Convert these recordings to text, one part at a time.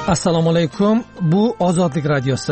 Assalomu alaykum. Bu Ozodlik radiosi.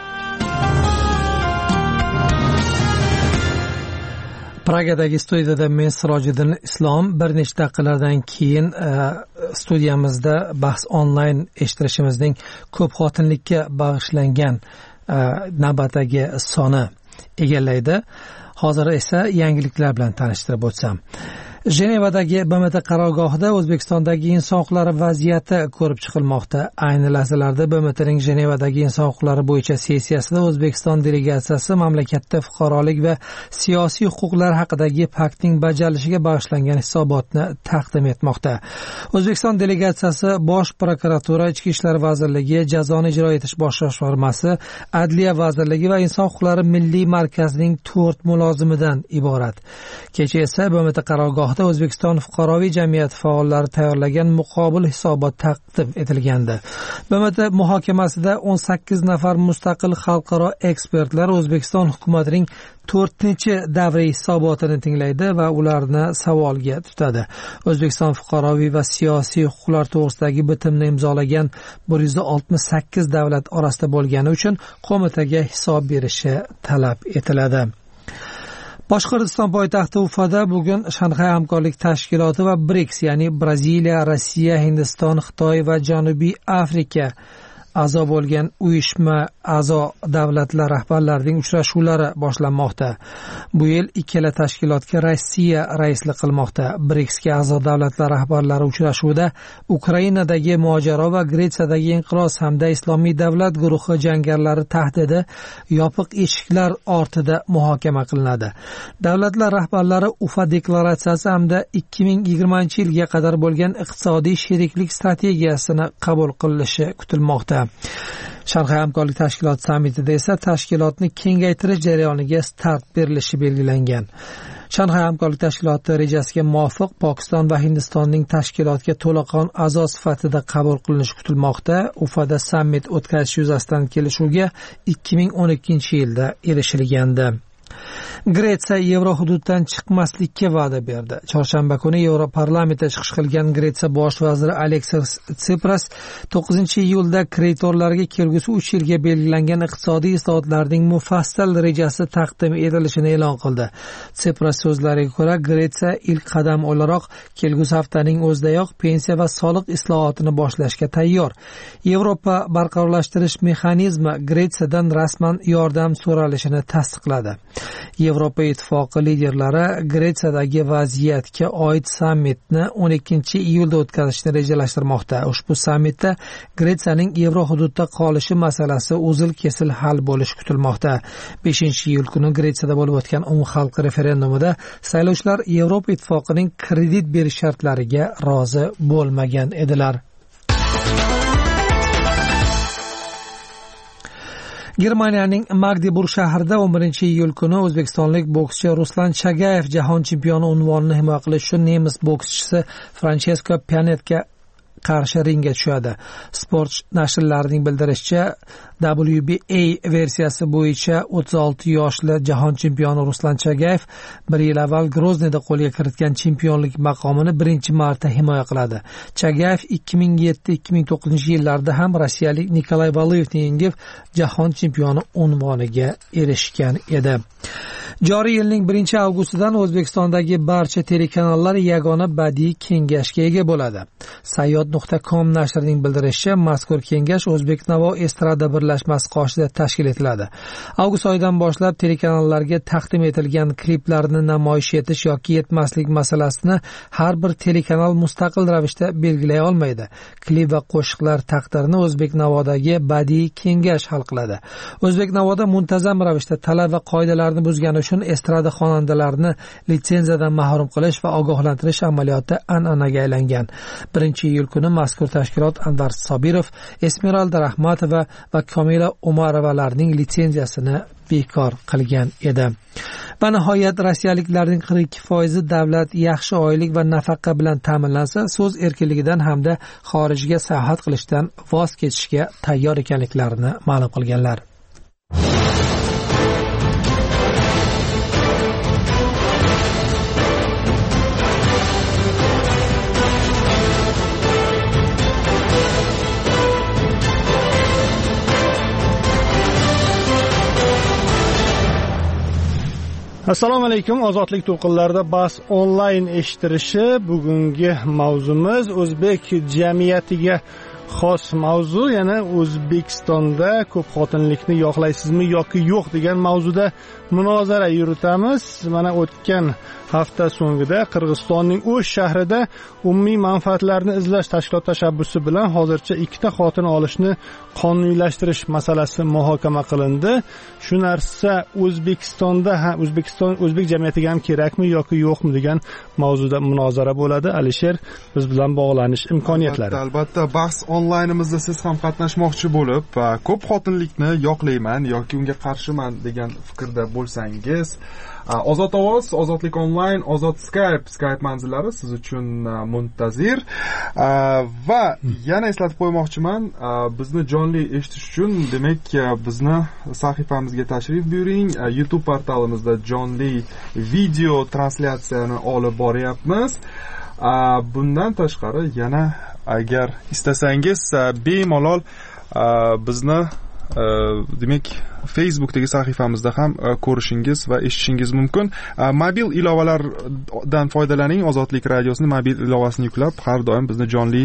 Pragadagi studiyada men Sirojiddin Islom. Bir nechta daqiqalardan keyin studiyamizda bahs onlayn eshittirishimizning ko'p xotinlikka bag'ishlangan navbatdagi soni egallaydi. Hozir esa yangiliklar bilan tanishtirib o'tsam. Jenevadagi BMT qarorgohida O'zbekistondagi inson huquqlari vaziyati ko'rib chiqilmoqda. Ayni lahzalarda BMTning Jenevadagi inson huquqlari bo'yicha sessiyasida O'zbekiston delegatsiyasi mamlakatda fuqarolik va siyosiy huquqlar haqidagi paktning bajarilishiga bag'ishlangan hisobotni taqdim etmoqda. O'zbekiston delegatsiyasi Bosh prokuratura, Ichki ishlar vazirligi, Jazoni ijro etish bosh boshqarmasi, Adliya vazirligi va Inson huquqlari milliy markazining 4 mulozimidan iborat. Kecha esa BMT qarorgohida O'zbekiston fuqaroviy jamiyati faollari tayyorlagan muqobil hisobot taqdim etilgandi. BMT muhokamasida 18 nafar mustaqil xalqaro ekspertlar O'zbekiston hukumatining 4-davriy hisobotini tinglaydi va ularni savolga tutadi. O'zbekiston fuqaroviy va siyosiy huquqlar to'g'risidagi bitimni imzolagan 168 davlat orasida bo'lgani uchun qo'mitaga hisob berishi talab etiladi. Boshqirdiston poytaxti Ufada bugun Shanxay hamkorlik tashkiloti va BRICS, ya'ni Braziliya, Rossiya, Hindiston, Xitoy va Janubiy Afrika a'zo bo'lgan uyushma a'zo davlatlar rahbarlarining uchrashuvlari boshlanmoqda. Bu yil ikkala tashkilotga Rossiya raislik qilmoqda. BRICSga a'zo davlatlar rahbarlari uchrashuvida Ukrainadagi mojaro va Gretsiyadagi inqiroz hamda Islomiy davlat guruhi jangarilari tahdidi yopiq eshiklar ortida muhokama qilinadi. Davlatlar rahbarlari Ufa deklaratsiyasi hamda 2020-yilga qadar bo'lgan iqtisodiy sheriklik strategiyasini qabul qilishi kutilmoqda. Shanxay hamkorlik tashkiloti sammitida esa tashkilotni kengaytirish jarayoniga start berilishi belgilangan. Shanxay hamkorlik tashkiloti rejasiga muvofiq Pokiston va Hindistonning tashkilotga to'laqon a'zo sifatida qabul qilinishi kutilmoqda. Ufada sammit o'tkazish yuzasidan kelishuvga 2012-yilda erishilgandi. Gretsiya Yevro hududdan chiqmaslikka va'da berdi. Chorshanba kuni Yevroparlamentda chiqish qilgan Gretsiya bosh vaziri Aleksis Tsipras 9-iyulda kreditorlarga kelgusi 3 yilga belgilangan iqtisodiy islohotlarning mufassal rejasi taqdim etilishini e'lon qildi. Tsipras so'zlariga ko'ra, Gretsiya ilk qadam o'laroq kelgusi haftaning o'zidayoq pensiya va soliq islohotini boshlashga tayyor. Yevropa barqarorlashtirish mexanizmi Gretsiyadan rasman yordam so'ralishini tasdiqladi. Yevropa ittifoqi liderlari Gretsiyadagi vaziyatga oid sammitni 12-iyulda o'tkazishni rejalashtirmoqda. Ushbu sammitda Gretsiyaning Yevro hududda qolishi masalasi uzil-kesil hal bo'lishi kutilmoqda. 5-iyul kuni Gretsiyada bo'lib o'tgan umumxalq referendumida saylovchilar Yevropa ittifoqining kredit berish shartlariga rozi bo'lmagan edilar. Germaniyaning Magdeburg shahrida 11-iyul kuni o'zbekistonlik bokschi Ruslan Chagayev jahon chempioni unvonini himoya qilish uchun nemis bokschisi Franchesko Pianetga qarshi ringga tushadi. Sport nashrlarining bildirishicha, WBA versiyasi bo'yicha 36 yoshli jahon chempioni Ruslan Chagayev 1 yil avval Grozniyda qo'lga kiritgan chempionlik maqomini birinchi marta himoya qiladi. Chagayev 2007-2009 yillarda ham rossiyalik Nikolay Valuyevni yengib jahon chempioni unvoniga erishgan edi. Joriy yilning 1-avgustidan O'zbekistondagi barcha telekanallar yagona badiiy kengashga ega bo'ladi. Sayyod.com nashrining bildirishicha, mazkur kengash O'zbeknavo estrada birlashmasi qoshida tashkil etiladi. Avgust oyidan boshlab telekanallarga taqdim etilgan kliplarni namoyish etish yoki etmaslik masalasini har bir telekanal mustaqil ravishda belgilay olmaydi. Klip va qo'shiqlar taqdirini O'zbeknavodagi badiiy kengash hal qiladi. O'zbeknavoda muntazam ravishda talab va qoidalarni buzgani uchun estrada xonandalarini litsenziyadan mahrum qilish va ogohlantirish amaliyoti an'anaga aylangan. 1-iyul kuni mazkur tashkilot Anvar Sobirov, Esmeralda Rahmatova va Komila Umarovalarning litsenziyasini bekor qilgan edi. Va nihoyat rossiyaliklarning 42% davlat yaxshi oylik va nafaqa bilan ta'minlansa, so'z erkinligidan hamda xorijga sayohat qilishdan voz kechishga tayyor ekanliklarini ma'lum qilganlar. Assalomu alaykum. Ozodlik to'lqinlarida bahs onlayn eshittirishi. Bugungi mavzumiz o'zbek jamiyatiga xos mavzu, yana O'zbekistonda ko'p xotinlikni yoqlaysizmi yoki yo'q degan mavzuda munozara yuritamiz. Mana o'tgan hafta so'ngida Qirg'izistonning O'sh shahrida umumiy manfaatlarni izlash tashkilot tashabbusi bilan hozircha 2 xotin olishni qonuniylashtirish masalasi muhokama qilindi. Shu narsa O'zbekistonda o'zbek jamiyatiga ham kerakmi yoki yo'qmi degan mavzuda munozara bo'ladi. Alisher, biz bilan bog'lanish imkoniyatlari. Albatta, bahs onlaynimizda siz ham qatnashmoqchi bo'lib, ko'p xotinlikni yoqlayman yoki unga qarshiman degan fikrda bo'lsangiz, Ozod ovoz, Ozodlik onlayn, Ozod Skype manzillari siz uchun muntazir. Va yana eslatib qo'ymoqchiman, bizni jonli eshitish uchun, demak, bizni sahifamizga tashrif buyuring. YouTube portalimizda jonli video translyatsiyani olib boryapmiz. Bundan tashqari yana agar istasangiz bemalol bizni demak Facebookdagi sahifamizda ham ko'rishingiz va eshitishingiz mumkin. Mobil ilovalardan foydalaning. Ozodlik radiosining mobil ilovasini yuklab, har doim bizni jonli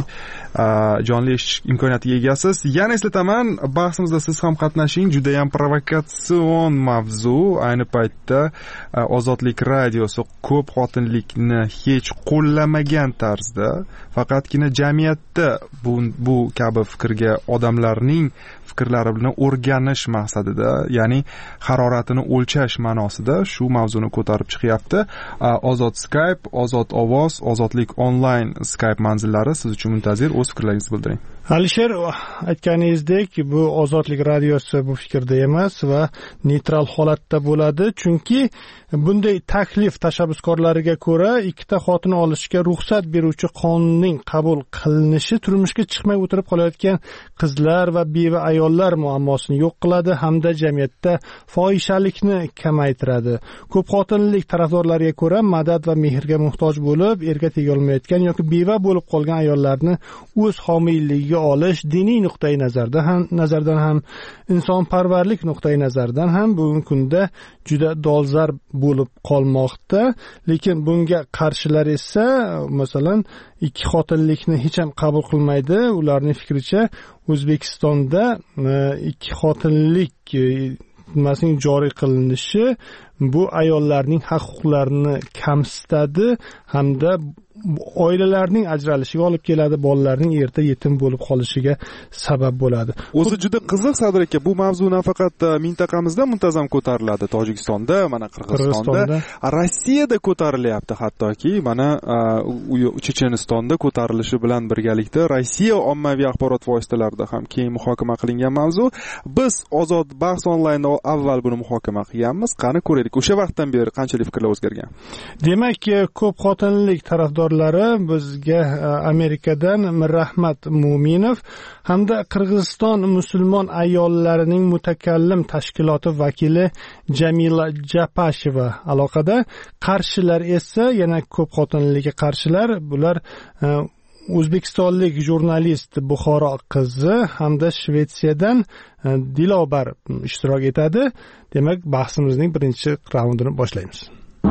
eshitish imkoniyatiga egasiz. Yana eslataman, bahsimizda siz ham qatnashing. Juda ham provokatsion mavzu. Ayni paytda Ozodlik radiosi ko'p xotinlikni hech qo'llamagan tarzda, faqatgina jamiyatda bu kabi fikrga odamlarning fikrlari bilan o'rganish maqsadida, ya'ni haroratini o'lchash ma'nosida shu mavzuni ko'tarib chiqyapti. Ozod Skype, Ozod ovoz, Ozodlik onlayn Skype manzillari siz uchun muntazir. O'z fikrlaringizni bildiring. Alisher, aytganingizdek, bu Ozodlik radiosi bu fikrda emas va neytral holatda bo'ladi, chunki bunday taklif tashabbuskorlariga ko'ra 2 xotin olishga ruxsat beruvchi qonunning qabul qilinishi turmushga chiqmay o'tirib qolayotgan qizlar va beva ayollar muammosini yo'q qiladi hamda jamiyatda fohishalikni kamaytiradi. Ko'p xotinlik tarafdorlariga ko'ra madad va mehrga muhtoj bo'lib, erga tega olmayotgan yoki beva bo'lib qolgan ayollarni o'z homiyligiga olish diniy nuqtai nazardan ham insonparvarlik nuqtai nazardan ham bugungi kunda juda dolzarb bo'lib qolmoqda. Lekin bunga qarshilar esa masalan 2 xotinlikni hech ham qabul qilmaydi. Ularning fikricha O'zbekistonda 2 xotinlik nimasining joriy qilinishi bu ayollarning haq-huquqlarini kamsitadi hamda oilalarning ajralishiga olib keladi, bolalarning erta yetim bo'lib qolishiga sabab bo'ladi. O'zi juda qiziq Sadir aka, bu mavzu nafaqat mintaqamizda muntazam ko'tariladi, Tojikistonda, mana Qirg'izistonda, Rossiyada ko'tarilyapti, hattoki mana Chechenistonda ko'tarilishi bilan birgalikda Rossiya ommaviy axborot vositalarida ham keng muhokama qilingan mavzu. Biz Ozod bahs onlaynda avval buni muhokama qilganmiz. Qani ko'raylik, o'sha vaqtdan beri qanchalik fikrlar o'zgargan? Demak, ko'p xotinlik tarafdorlari bizga Amerikadan Mirrahmat Mo'minov hamda Qirg'iziston musulmon ayollarining mutakallim tashkiloti vakili Jamila Japasheva aloqada. Qarshilar esa yana ko'p xotinlikka qarshilar. Bular o'zbekistonlik jurnalist Buxoro qizi hamda Shvetsiyadan Dilobar ishtirok etadi. Demak, bahsimizning birinchi raundini boshlaymiz.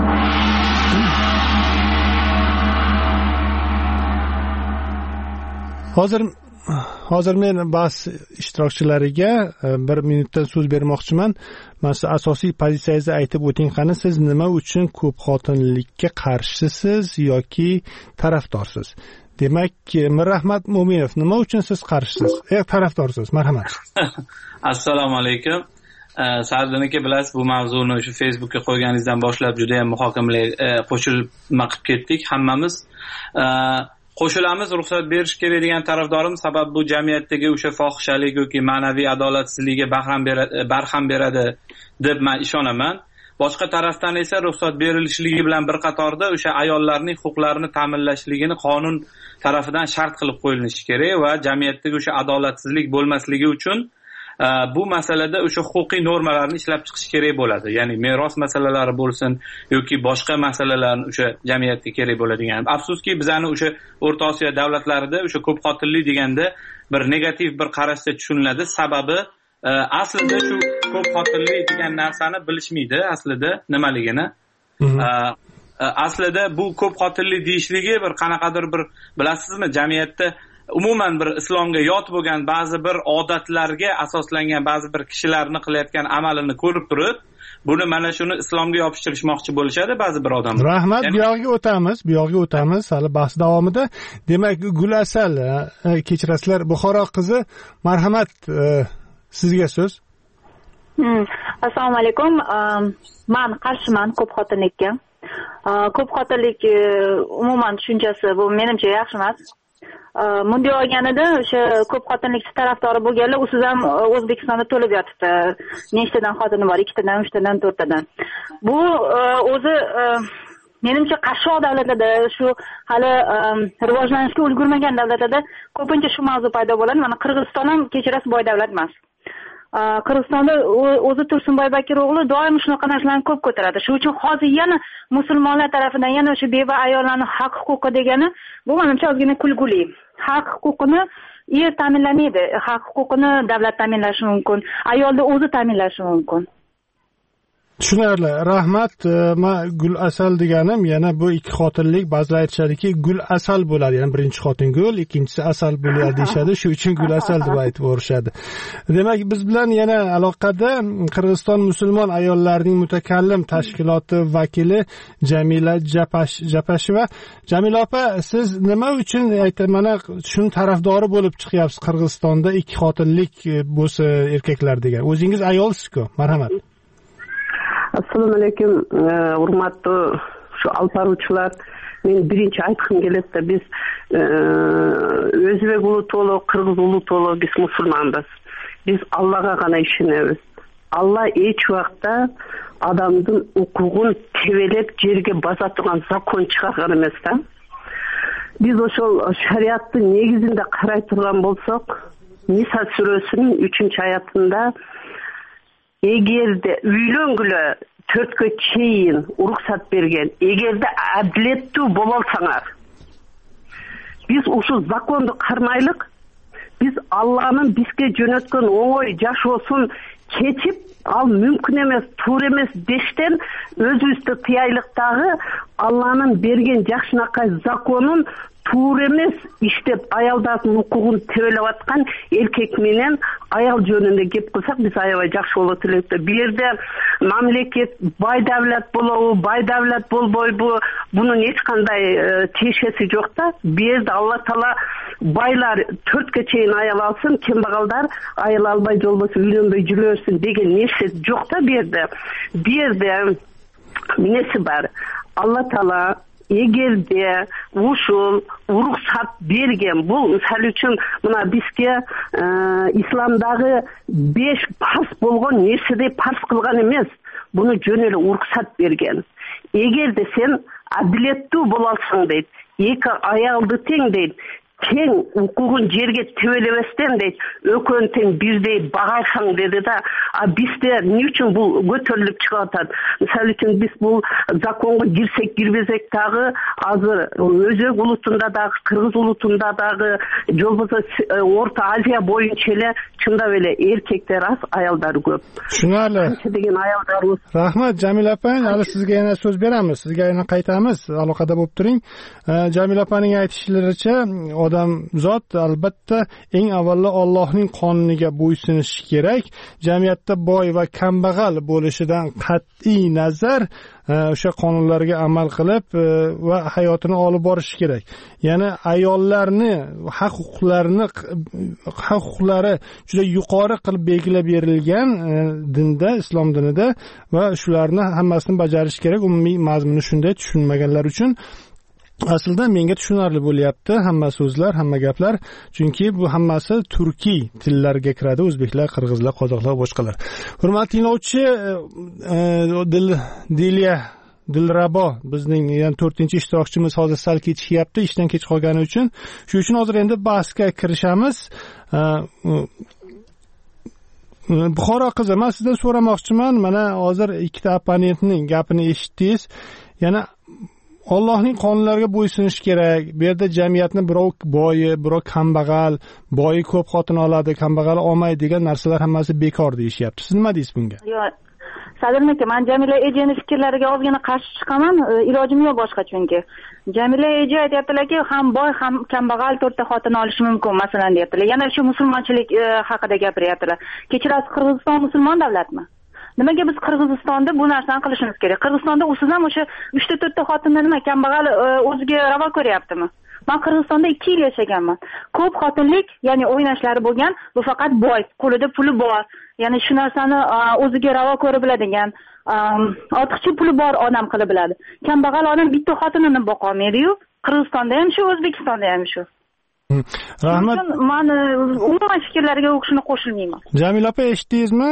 Hozir men bahs ishtirokchilariga 1 minutdan so'z bermoqchiman. Mana asosiy pozitsiyangizni aytib o'ting, qani siz nima uchun ko'p xotinlikka qarshisiz yoki tarafdorsiz? Demak, Mirrahmat Mo'minov, nima uchun siz qarshisiz? Tarafdorsiz. Marhamat. Assalomu alaykum. Sardin aka, bilasiz, bu mavzuni shu Facebookga qo'yganingizdan boshlab juda ham muhokamalar qo'shilib qilib ketdik hammamiz. Qo'shilamiz, ruxsat berish kerak degan tarafdorim, sababi bu jamiyatdagi o'sha fohishalik yoki ma'naviy adolatsizlikka barham beradi deb men ishonaman. Boshqa tarafdan esa ruxsat berilishligi bilan bir qatorda o'sha ayollarning huquqlarini ta'minlashligini qonun tarafidan shart qilib qo'yilishi kerak va jamiyatdagi o'sha adolatsizlik bo'lmasligi uchun bu masalada o'sha huquqiy normalarni ishlab chiqish kerak bo'ladi. Ya'ni meros masalalari bo'lsin yoki boshqa masalalarni o'sha jamiyatga kerak bo'ladigan. Afsuski bizani o'sha O'rta Osiyo davlatlarida o'sha ko'p xotinlik deganda bir negativ bir qarashda tushuniladi. Sababi aslida shu ko'p xotinlik degan narsani bilishmaydi aslida nimaligini. Aslida bu ko'p xotinlik deyishligi bir qanaqadir bir bilasizmi, jamiyatda umuman bir islomga yot bo'lgan ba'zi bir odatlarga asoslangan ba'zi bir kishilarni qilayotgan amalini ko'rib turib, buni mana shuni islomga yopishtirishmoqchi bo'lishadi ba'zi bir odamlar. Rahmat, bu yoqqa o'tamiz hali bahs davomida. Demak, Gulasal, kechirasizlar, Buxoro qizi, marhamat, sizga so'z. Assalomu alaykum. Men qarshiman ko'p xotinlikka. Ko'p xotinlik umuman tushunchasi bu menimcha yaxshi emas. Bunday olganida o'sha ko'p xotinlik tarafdori bo'lganlar usiz ham O'zbekistonda to'lib yotibdi. Nechtadan xotini bor? 2 tadan, 3 tadan, 4 tadan. Bu o'zi menimcha qashshoq davlatlarda, shu hali rivojlanishga ulgurmagan davlatlarda ko'pincha shu mavzu paydo bo'ladi. Mana Qirg'iziston ham kechirasiz boy davlat emas. Qirg'izistonda o'zi Tursunboybekir o'g'li doim shunaqa narsalarni ko'p ko'taradi. Shuning uchun hozir yana musulmonlar tarafidan yana o'sha beva ayollarning haq huquqi degani bu menimcha ozgina kulguli. Haq huquqini er ta'minlamaydi. Haq huquqini davlat ta'minlashi mumkin, ayolni o'zi ta'minlashi mumkin. Tushunarli. Rahmat. Men Gul Asal deganim yana bu ikki xotinlik ba'zilar aytishadiki, Gul Asal bo'ladi. Ya'ni birinchi xotin gul, ikkinchisi asal bo'ladi deyshadi. Shu uchun Gul Asal deb aytib o'rishadi. Demak, biz bilan yana aloqada Qirg'iziston musulmon ayollarining mutakallim tashkiloti vakili Jamila Japasheva. Jamila opa, siz nima uchun mana shuni tarafdori bo'lib chiqyapsiz Qirg'izistonda ikki xotinlik bo'lsa erkaklar degan? O'zingiz ayolsiz-ku. Marhamat. Assalomu alaykum, hurmatli shu alparuvchilar. Men birinchi aytqim keladi, biz o'zbek ulu to'liq, qirg'iz ulu to'liq biz musulmonmiz. Biz Allohga g'ana ishonamiz. Alloh hech vaqtda odamning huquqini tevelab yerga bosa turgan zakon chiqargan emas-da. Biz o'sha shariatning negizida qaray turgan bo'lsak, Nisa surasining 3-oyatida Eğerde üylöngülü 4'e çeyin ruhsat bergen, eğerde adletli bolalsaňar. Biz usul zakondu karmaylık, biz Allah'ın bizge jönötken oňoy jaş olsun keçip, al mümkün emes, tur emes deşten özübüzde tıyaylıktağı Allah'ın bergen jaşnakay zakonun tur emes iştep ayaldardın hukukun tebelep atkan erkek menen ayal jönünde gep kılsak biz ayabay jakşı bolot elebdi. Bir yerde mamleket bay davlat bolobu, bay davlat bolboy bunun hiç kanday teşesi yok da bir yerde Allah Taala baylar 4'e çeyin ayal alsın, kembagallar ayal albay jolbosy üylönböy jürörsün degen nesi yok da bir yerde nesi var? Allah Taala Egerde uşul ruhsat bergen bu misal üçün mına bizge İslamdağı 5 farz bolgon nersede farz kılgan emes. Bunu jöneli ruhsat bergen. Egerde sen adiletli bolalsaň deyt, eki ayaldy teň deyt, teň hukugun jerge tebelebesden deyt, ökön teň birdey bagaysaň dedi da, bizde ne üçün bu götörülüp çıkatat? Misal üçün biz bu zakonga girsek girbesek dagı azır özbek ulutunda dagı, Kırgız ulutunda dagı, jolboso Orta Aziya boyunça ele çında böyle erkekler az, ayaldar köp. Tushunarli. Degen ayaldar. Rahmat Jamila opa, hali sizga yana so'z beramiz. Sizga yana qaytamiz. Aloqada bo'lib turing. Jamila opaning aytishlaricha odam zot albatta eng avvalo Allohning qonuniga bo'ysunishi kerak. Jamiyatda boy va kambag'al bo'lishidan qat'iy nazar o'sha qonunlarga amal qilib va hayotini olib borish kerak. Ya'ni ayollarni haq huquqlari juda yuqori qilib belgilab berilgan dinda, islom dinida va shularni hammasini bajarish kerak. Umumiy mazmuni shunday, tushunmaganlar uchun aslida menga tushunarli bo'lyapti hamma so'zlar, hamma gaplar, chunki bu hammasi turkiy tillarga kiradi, o'zbeklar, qirg'izlar, qozoqlar, boshqalar. Hurmatli tinglovchi, Dilrabo bizning yana 4-ishtirokchimiz hozir sal ketishyapti, ishdan kech qolgani uchun. Shuning uchun hozir endi bahsga kirishamiz. Buxoro qizi, men sizdan so'ramoqchiman, mana hozir ikkita opponentning gapini eshitdingiz. Yana Allohning qonunlariga bo'ysunish kerak. Bu yerda jamiyatni birov boyi, birov kambag'al, boyi ko'p xotin oladi, kambag'al olmaydi degan narsalar hammasi bekor deyishyapti. Siz nima deysiz bunga? Yo'q. Sadirni aka, men Jamila ejani fikrlariga ozgina qarshi chiqaman. Ilojim yo'q boshqa chunki. Jamila eji aytayaptilarki, ham boy, ham kambag'al 4 ta xotin olishi mumkin, masalan deyaptilar. Yana shu musulmonchilik haqida gapiryaptilar. Kechirasiz, Qirg'iziston musulmon davlatmi? Nimaga biz Qirg'izistonda bu narsani qilishimiz kerak? Qirg'izistonda usiz ham o'sha 3 ta 4 ta xotinni nima kambag'al o'ziga ravo ko'ryaptimi? Men Qirg'izistonda 2 yil yashaganman. Ko'p xotinlik, ya'ni o'ynashlari bo'lgan, bu faqat boy, qo'lida puli bor. Ya'ni shu narsani o'ziga ravo ko'rib biladigan, ortiqcha puli bor odam qilib biladi. Kambag'al odam bitta xotinini boqa olmaydi-yu, Qirg'izistonda ham shu, O'zbekistonda ham shu. Rahmat. Men umuman fikrlariga o'qishni qo'shilmayman. Jamila opa, eshitdingizmi?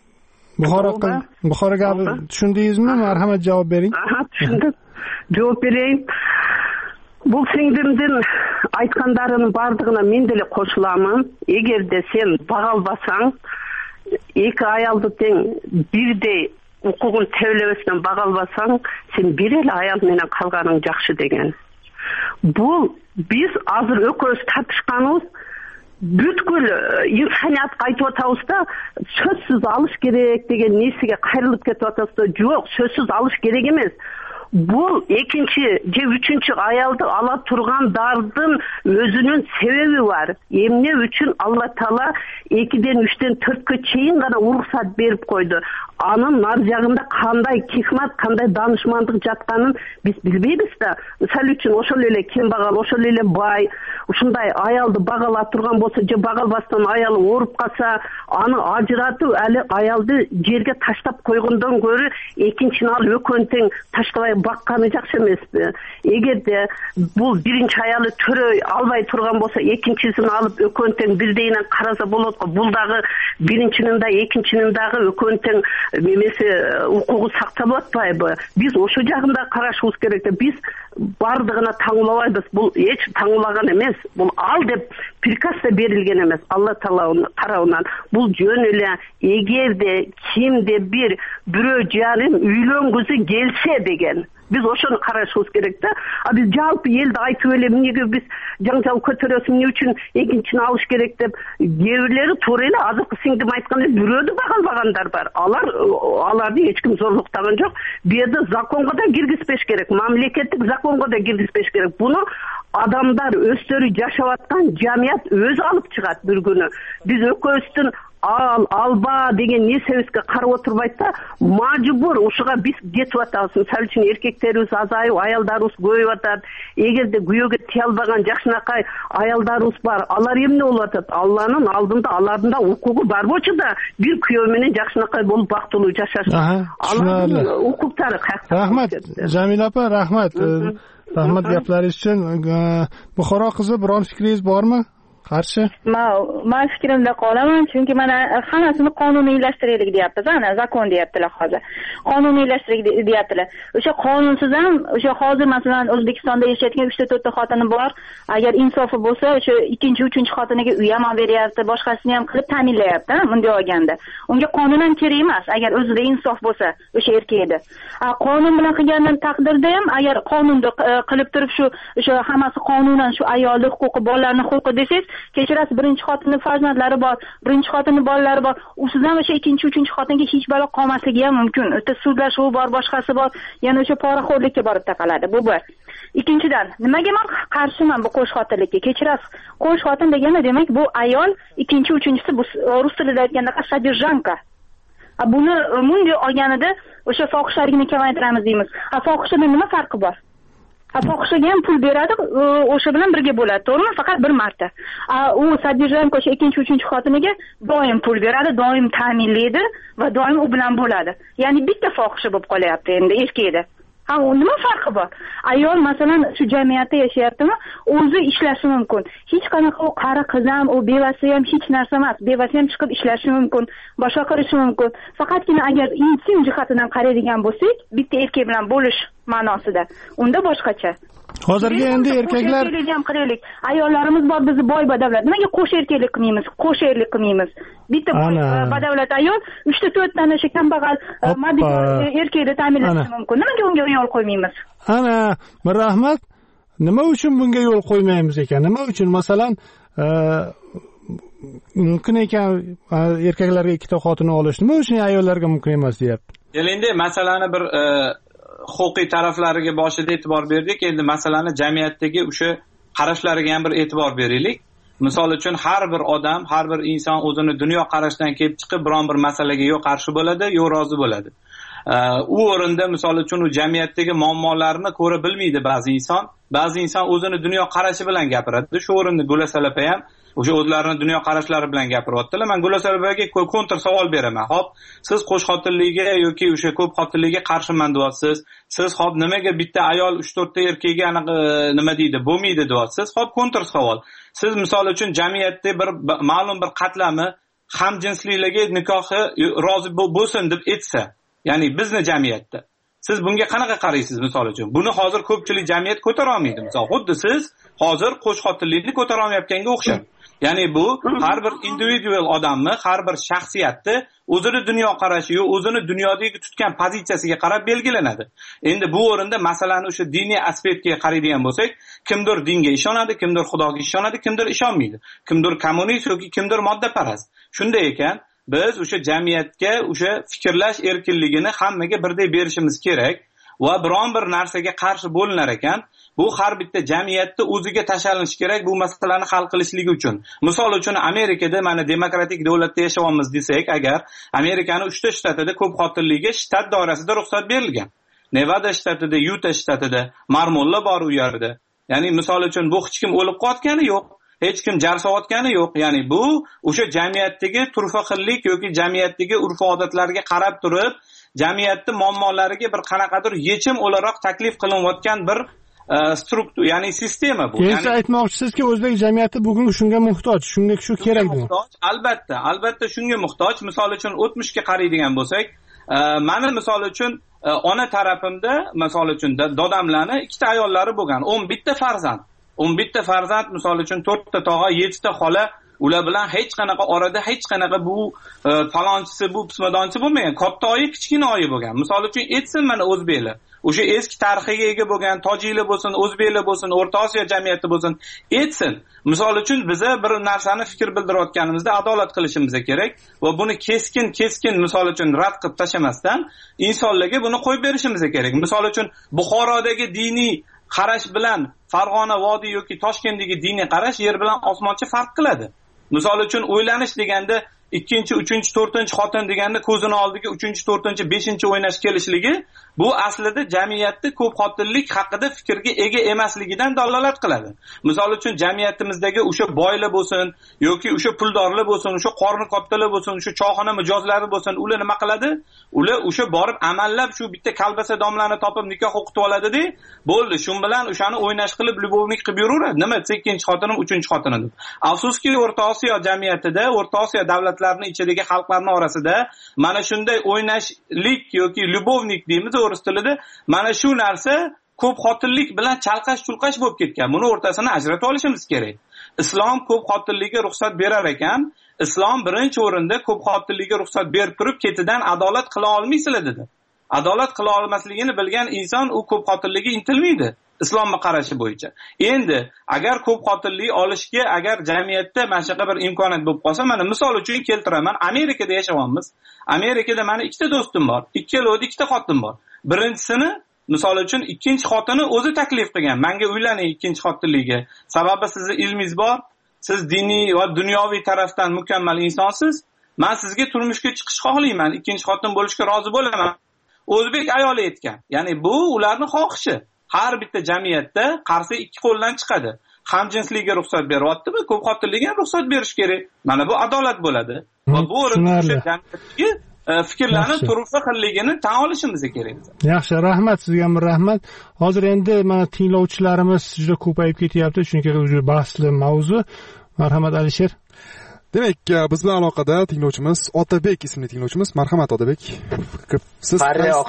Buxoro gapi tushundingizmi? Marhamat, javob bering. Tushundim. Javob bereyim. Bu singlimdin aytkanlarının bardığına men деле qo'shilaman. Eğerde sen bağalbasan, 2 ayalды тең birдей hukugun tevlebesinden bağalbasan, sen bir el ayal menen kalgaның жақшы деген. Бұл biz azır ököz tartışkanız, бүткүл инсаниятка айтып атабыз да, сөзсүз алыш керек деген несиге кайрылып кетип атабыз да, жок, сөзсүз алыш керек эмес. Бұл екінші же үчүнчү аялды ала тургандардын өзүнүн себеби бар. Эмне үчүн Алла Таала 2ден 3ден 4кө чейин гана уруксат берип койду. Анын нар жагында кандай хикмат, кандай данышмандык жатканын биз билбейбиз да. Мисалы үчүн ошол эле кембагал, ошол эле бай, ушундай аялды багала турган болсо, же багалбастан аялы ооруп калса, аны ажыратып, али аялды жерге таштап койгондон көрү экинчини алып экөөнү тең таштабай бакканы жакшы эмеспи? Эгерде бул биринчи аялы төрөй албай турган болсо, экинчисин алып экөөнү тең бирдейинен караса болот го. Бул дагы биринчинин да, экинчинин дагы экөөнү тең немесе укугу сакталып атпайбы? Биз ошол жагында карашыбыз керек да. Биз бардыгына таңуулабайбыз. Бул эч таңуулаган эмес. Бул ал деп приказда берилген эмес. Алла Таала тарабынан. Бул жөн эле эгерде кимде бирөө жарым үйлөнгүсү келсе деген. Biz ошону карашыбыз керек да. А биз жалпы элди айтып эле эмнеге биз жаңжал көтөрөбүз, эмне үчүн экинчини алыш керек деп, кээ бирлери туура эле азыркы сиңдим айткандай бирөөдү багалбагандар бар. Аларды эч ким зорлуктаган жок. Бу жерде законго да киргизбеш керек, мамлекеттик законго да киргизбеш керек. Буну адамдар өздөрү жашап аткан жамият өзү алып чыгат бир күнү. Биз экөөбүздүн алба деген несебизге карап отурбайт да, мажбур ушуга биз кетип атабыз. Мисалы үчүн эркектерибиз азайып, аялдарыбыз көбөйүп атат. Эгерде күйөөгө тие албаган жакшынакай аялдарыбыз бар, алар эмне болуп атат? Алланын алдында алардын да укугу бар болчу да, бир күйөө менен жакшынакай болуп бактылуу жашашты. Алардын укуктары каяктан? Рахмат, Jamila opa, rahmat. Rahmat gaplaringiz uchun. Buxoro qizi, biron fikringiz bormi? Qarshi? Men fikrimda qolaman, chunki mana hammasini qonuniylashtiraylik deyapmiz, ana zakon deyaptilar hozir. Qonuniylashtiraylik deyaptilar. O'sha qonunsiz ham, o'sha hozir masalan O'zbekistonda yashayotgan 3 ta 4 ta xotini bor. Agar insofi bo'lsa, o'sha 2-3 xotiniga uy ham beryapti, boshqasini ham qilib ta'minlayapti, bunday olganda. Unga qonunan kerak emas, agar o'zida insof bo'lsa, o'sha erkakda. Qonun bilan qilgan taqdirda ham, agar qonunda qilib turib shu hammasi qonunan shu ayolning huquqi, bolalarning huquqi desangiz, kechirasiz, birinchi xotinning farzandlari bor, birinchi xotinning bolalari bor. Usidan o'sha 2-3 xotinga hech balo qolmasligi ham mumkin. O'ta sudlashuv bor, boshqasi bor, yana o'sha poraxo'rlikka borib taqaladi. Bu bir. Ikkinchidan, nimaga men qarshiman bu qo'sh xotinlikka? Kechirasiz, qo'sh xotin deganda demak bu ayol, ikkinchi, uchinchisi bu rus tilida aytganda sodержанка. Buni bunday olganida o'sha fohishalikni kamaytiramiz deymiz. Fohishada nima farqi bor? Fohishaga ham pul beradi, o'sha bilan birga bo'ladi, to'g'rimi? Faqat bir marta. U sodержанка o'sha 2-3 xotiniga doim pul beradi, doim ta'minlaydi va doim u bilan bo'ladi. Ya'ni bitta fohisha bo'lib qolyapti endi erkakda. Nima farqi bor? Ayol masalan shu jamiyatda yashayaptimi? O'zi ishlashi mumkin. Hech qanaqa u qari qiz ham, u bevasi ham hech narsa emas. Bevasi ham chiqib ishlashi mumkin, boshqa qilishi mumkin. Faqatgina agar intim jihatidan qaraydigan bo'lsak, bitta erkak bilan bo'lish ma'nosida, unda boshqacha. Hozirgi endi erkaklar ham qilaylik. Ayollarimiz bor, bizni boy badavlat. Nimaga qo'sh erkaklik qilmaymiz? Qo'sh erlik qilmaymiz. Bitta badavlat ayol 3 ta 4 tane o'sha kambag'al model erkakni ta'minlashi mumkin. Nimaga unga yo'l qo'ymaymiz. Ana, rahmat. Nima uchun bunga yo'l qo'ymaymiz ekan? Nima uchun masalan mumkin ekan erkaklarga ikkita xotin olish, nima uchun ayollarga mumkin emas deyapti? Endi masalani bir huquqiy taraflariga boshida e'tibor berdik. Endi masalani jamiyatdagi o'sha qarashlariga ham bir e'tibor beraylik. Misol uchun har bir odam, har bir inson o'zini dunyo qarashidan kelib chiqib biron bir masalaga yo qarshi bo'ladi, yo rozi bo'ladi. U o'rinda misol uchun u jamiyatdagi muammolarni ko'ra bilmaydi ba'zi inson o'zini dunyo qarashi bilan gapiradi. Shu o'rinda Gulasalapa ham o'sha o'zlarini dunyo qarashlari bilan gapiryaptilar. Men Gulasalapaga kontr savol beraman. Hop, siz qo'shxotinlikka yoki o'sha ko'p xotinlikka qarshiman deyapsiz. Siz hop nimaga bitta ayol 3-4 ta erkakga anaqa nima deydi, bo'lmaydi deyapsiz. Hop, kontr savol. Siz misol uchun jamiyatda bir ma'lum bir qatlami hamjinsliklarga nikohi rozi bo'lsin deb etsa, ya'ni bizni jamiyatda siz bunga qanaqa qaraysiz misol uchun? Buni hozir ko'pchilik jamiyat ko'tara olmaydi. Misol xuddi siz hozir qo'shxotinlikni ko'tara olmayotganga o'xshab. Ya'ni bu har bir individual odamni, har bir shaxsiyatni o'zini dunyo qarashi, o'zini dunyodagi tutgan pozitsiyasiga qarab belgilanadi. Endi bu o'rinda masalani o'sha diniy aspektga qaraydigan bo'lsak, kimdir dinga ishonadi, kimdir Xudoga ishonadi, kimdir ishonmaydi. Kimdir kommunist yoki kimdir moddaparast. Shunday ekan, biz o'sha jamiyatga o'sha fikrlash erkinligini hammaga birdek berishimiz kerak va biron bir narsaga qarshi bo'linar ekan, bu har bitta jamiyatda o'ziga tashlanish kerak bu masalani hal qilishligi uchun. Misol uchun Amerikada mana demokratik davlatda yashayapmiz desak, agar Amerikaning 3 ta shtatida ko'p xotinlikka shtat doirasida ruxsat berilgan. Nevada shtatida, Utah shtatida marmonlar bor u yerda. Ya'ni misol uchun bu hech kim o'lib qotgani yo'q. Hech kim jar so'ratgani yo'q. Ya'ni bu o'sha jamiyatdagi turfa xillik yoki jamiyatdagi urf-odatlarga qarab turib, jamiyatning muammolariga bir qanaqadir yechim o'laroq taklif qilinayotgan bir struktur, ya'ni sistema bu. Siz aytmoqchisizki, o'zbek jamiyati bugun shunga muhtoj, shunga shu kerak bu. Albatta shunga muhtoj. Misol uchun o'tmishga qaraydigan bo'lsak, meni misol uchun ona tarafimda misol uchun dodamlarni ikkita ayollari bo'lgan, 11 ta farzand. 11 ta farzand misol uchun 4 ta tog'a, 7 ta xola, ular bilan hech qanaqa orada hech qanaqa bu falonchisi, bu pismadonchi bo'lmagan, katta oyi, kichkina oyi bo'lgan. Misol uchun etsin mana o'zbeklar. O'sha eski tarixiga ega bo'lgan tojiklar bo'lsin, o'zbeklar bo'lsin, O'rta Osiyo jamiyati bo'lsin, etsin. Misol uchun biza bir narsani fikr bildirayotganimizda adolat qilishimiz kerak va buni keskin misol uchun rad qilib tashlamasdan insonlarga buni qo'yib berishimiz kerak. Misol uchun Buxorodagi diniy qarash bilan Farg'ona vodiy yoki Toshkentdagi diniy qarash yer bilan osmoncha farq qiladi. Misol uchun o'ylanish deganda 2, 3, 4 xotin deganda ko'zini oldiga 3, 4, 5 o'ynash kelishligi bu aslida jamiyatda ko'p xotinlik haqida fikrga ega emasligidan dalolat qiladi. Misol uchun jamiyatimizdagi o'sha boylar bo'lsin yoki o'sha puldorlar bo'lsin, o'sha qorni kattalar bo'lsin, o'sha choxona mijozlari bo'lsin, ular nima qiladi? Ular o'sha borib amallab shu bitta kalbasa domlani topib nikoh o'qitib oladi-da, bo'ldi, shu bilan o'shani o'ynash qilib lyubovnik qilib yuraveradi. Nima, 2-xotinim, 3-xotinim deb. Afsuski, O'rta Osiyo jamiyatida, O'rta Osiyo davlatlarining ichidagi xalqlarning orasida mana shunday o'ynashlik yoki lyubovnik deymiz o'ris tilida, mana shu narsa ko'p xotinlik bilan chalqash-chulqash bo'lib ketgan. Buni o'rtasini ajratib olishimiz kerak. Islom ko'p xotinlikka ruxsat berar ekan, Islom birinchi o'rinda ko'p xotinlikka ruxsat berib turib, ketidan adolat qila olmaysizlar dedi. Adolat qila olmasligini bilgan inson u ko'p xotinlikka intilmaydi. Islomga qarashi bo'yicha. Endi agar ko'p xotinlik olishga agar jamiyatda mana shunaqa bir imkoniyat bo'lib qolsa, mana misol uchun keltiraman, Amerikada yashayapmiz. Amerikada meni ikkita do'stim bor. Ikkalovida ikkita xotin bor. Birinchisini misol uchun ikkinchi xotini o'zi taklif qilgan. Menga uylaning ikkinchi xotinligiga. Sababi sizni ilmingiz bor, siz diniy va dunyoviy tarafdan mukammal insonsiz. Men sizga turmushga chiqish xohlayman, ikkinchi xotin bo'lishga rozi bo'laman. O'zbek ayoli aytgan. Ya'ni bu ularning xohishi. Har bitta jamiyatda qarsi ikki qo'ldan chiqadi. Hamjinslikka ruxsat beryaptimi? Ko'p xotinlikka ruxsat berish kerak. Mana bu adolat bo'ladi. Va bu o'rinda jamiyatga fikrlarning turfa xilligini tan olishimiz kerak. Yaxshi, rahmat sizga, rahmat. Hozir endi mana tinglovchilarimiz juda ko'payib ketyapti, chunki bu bahsli mavzu. Marhamat Alisher. Demak, biz bilan aloqada tinglovchimiz Otabek ismli tinglovchimiz. Marhamat Otabek. Siz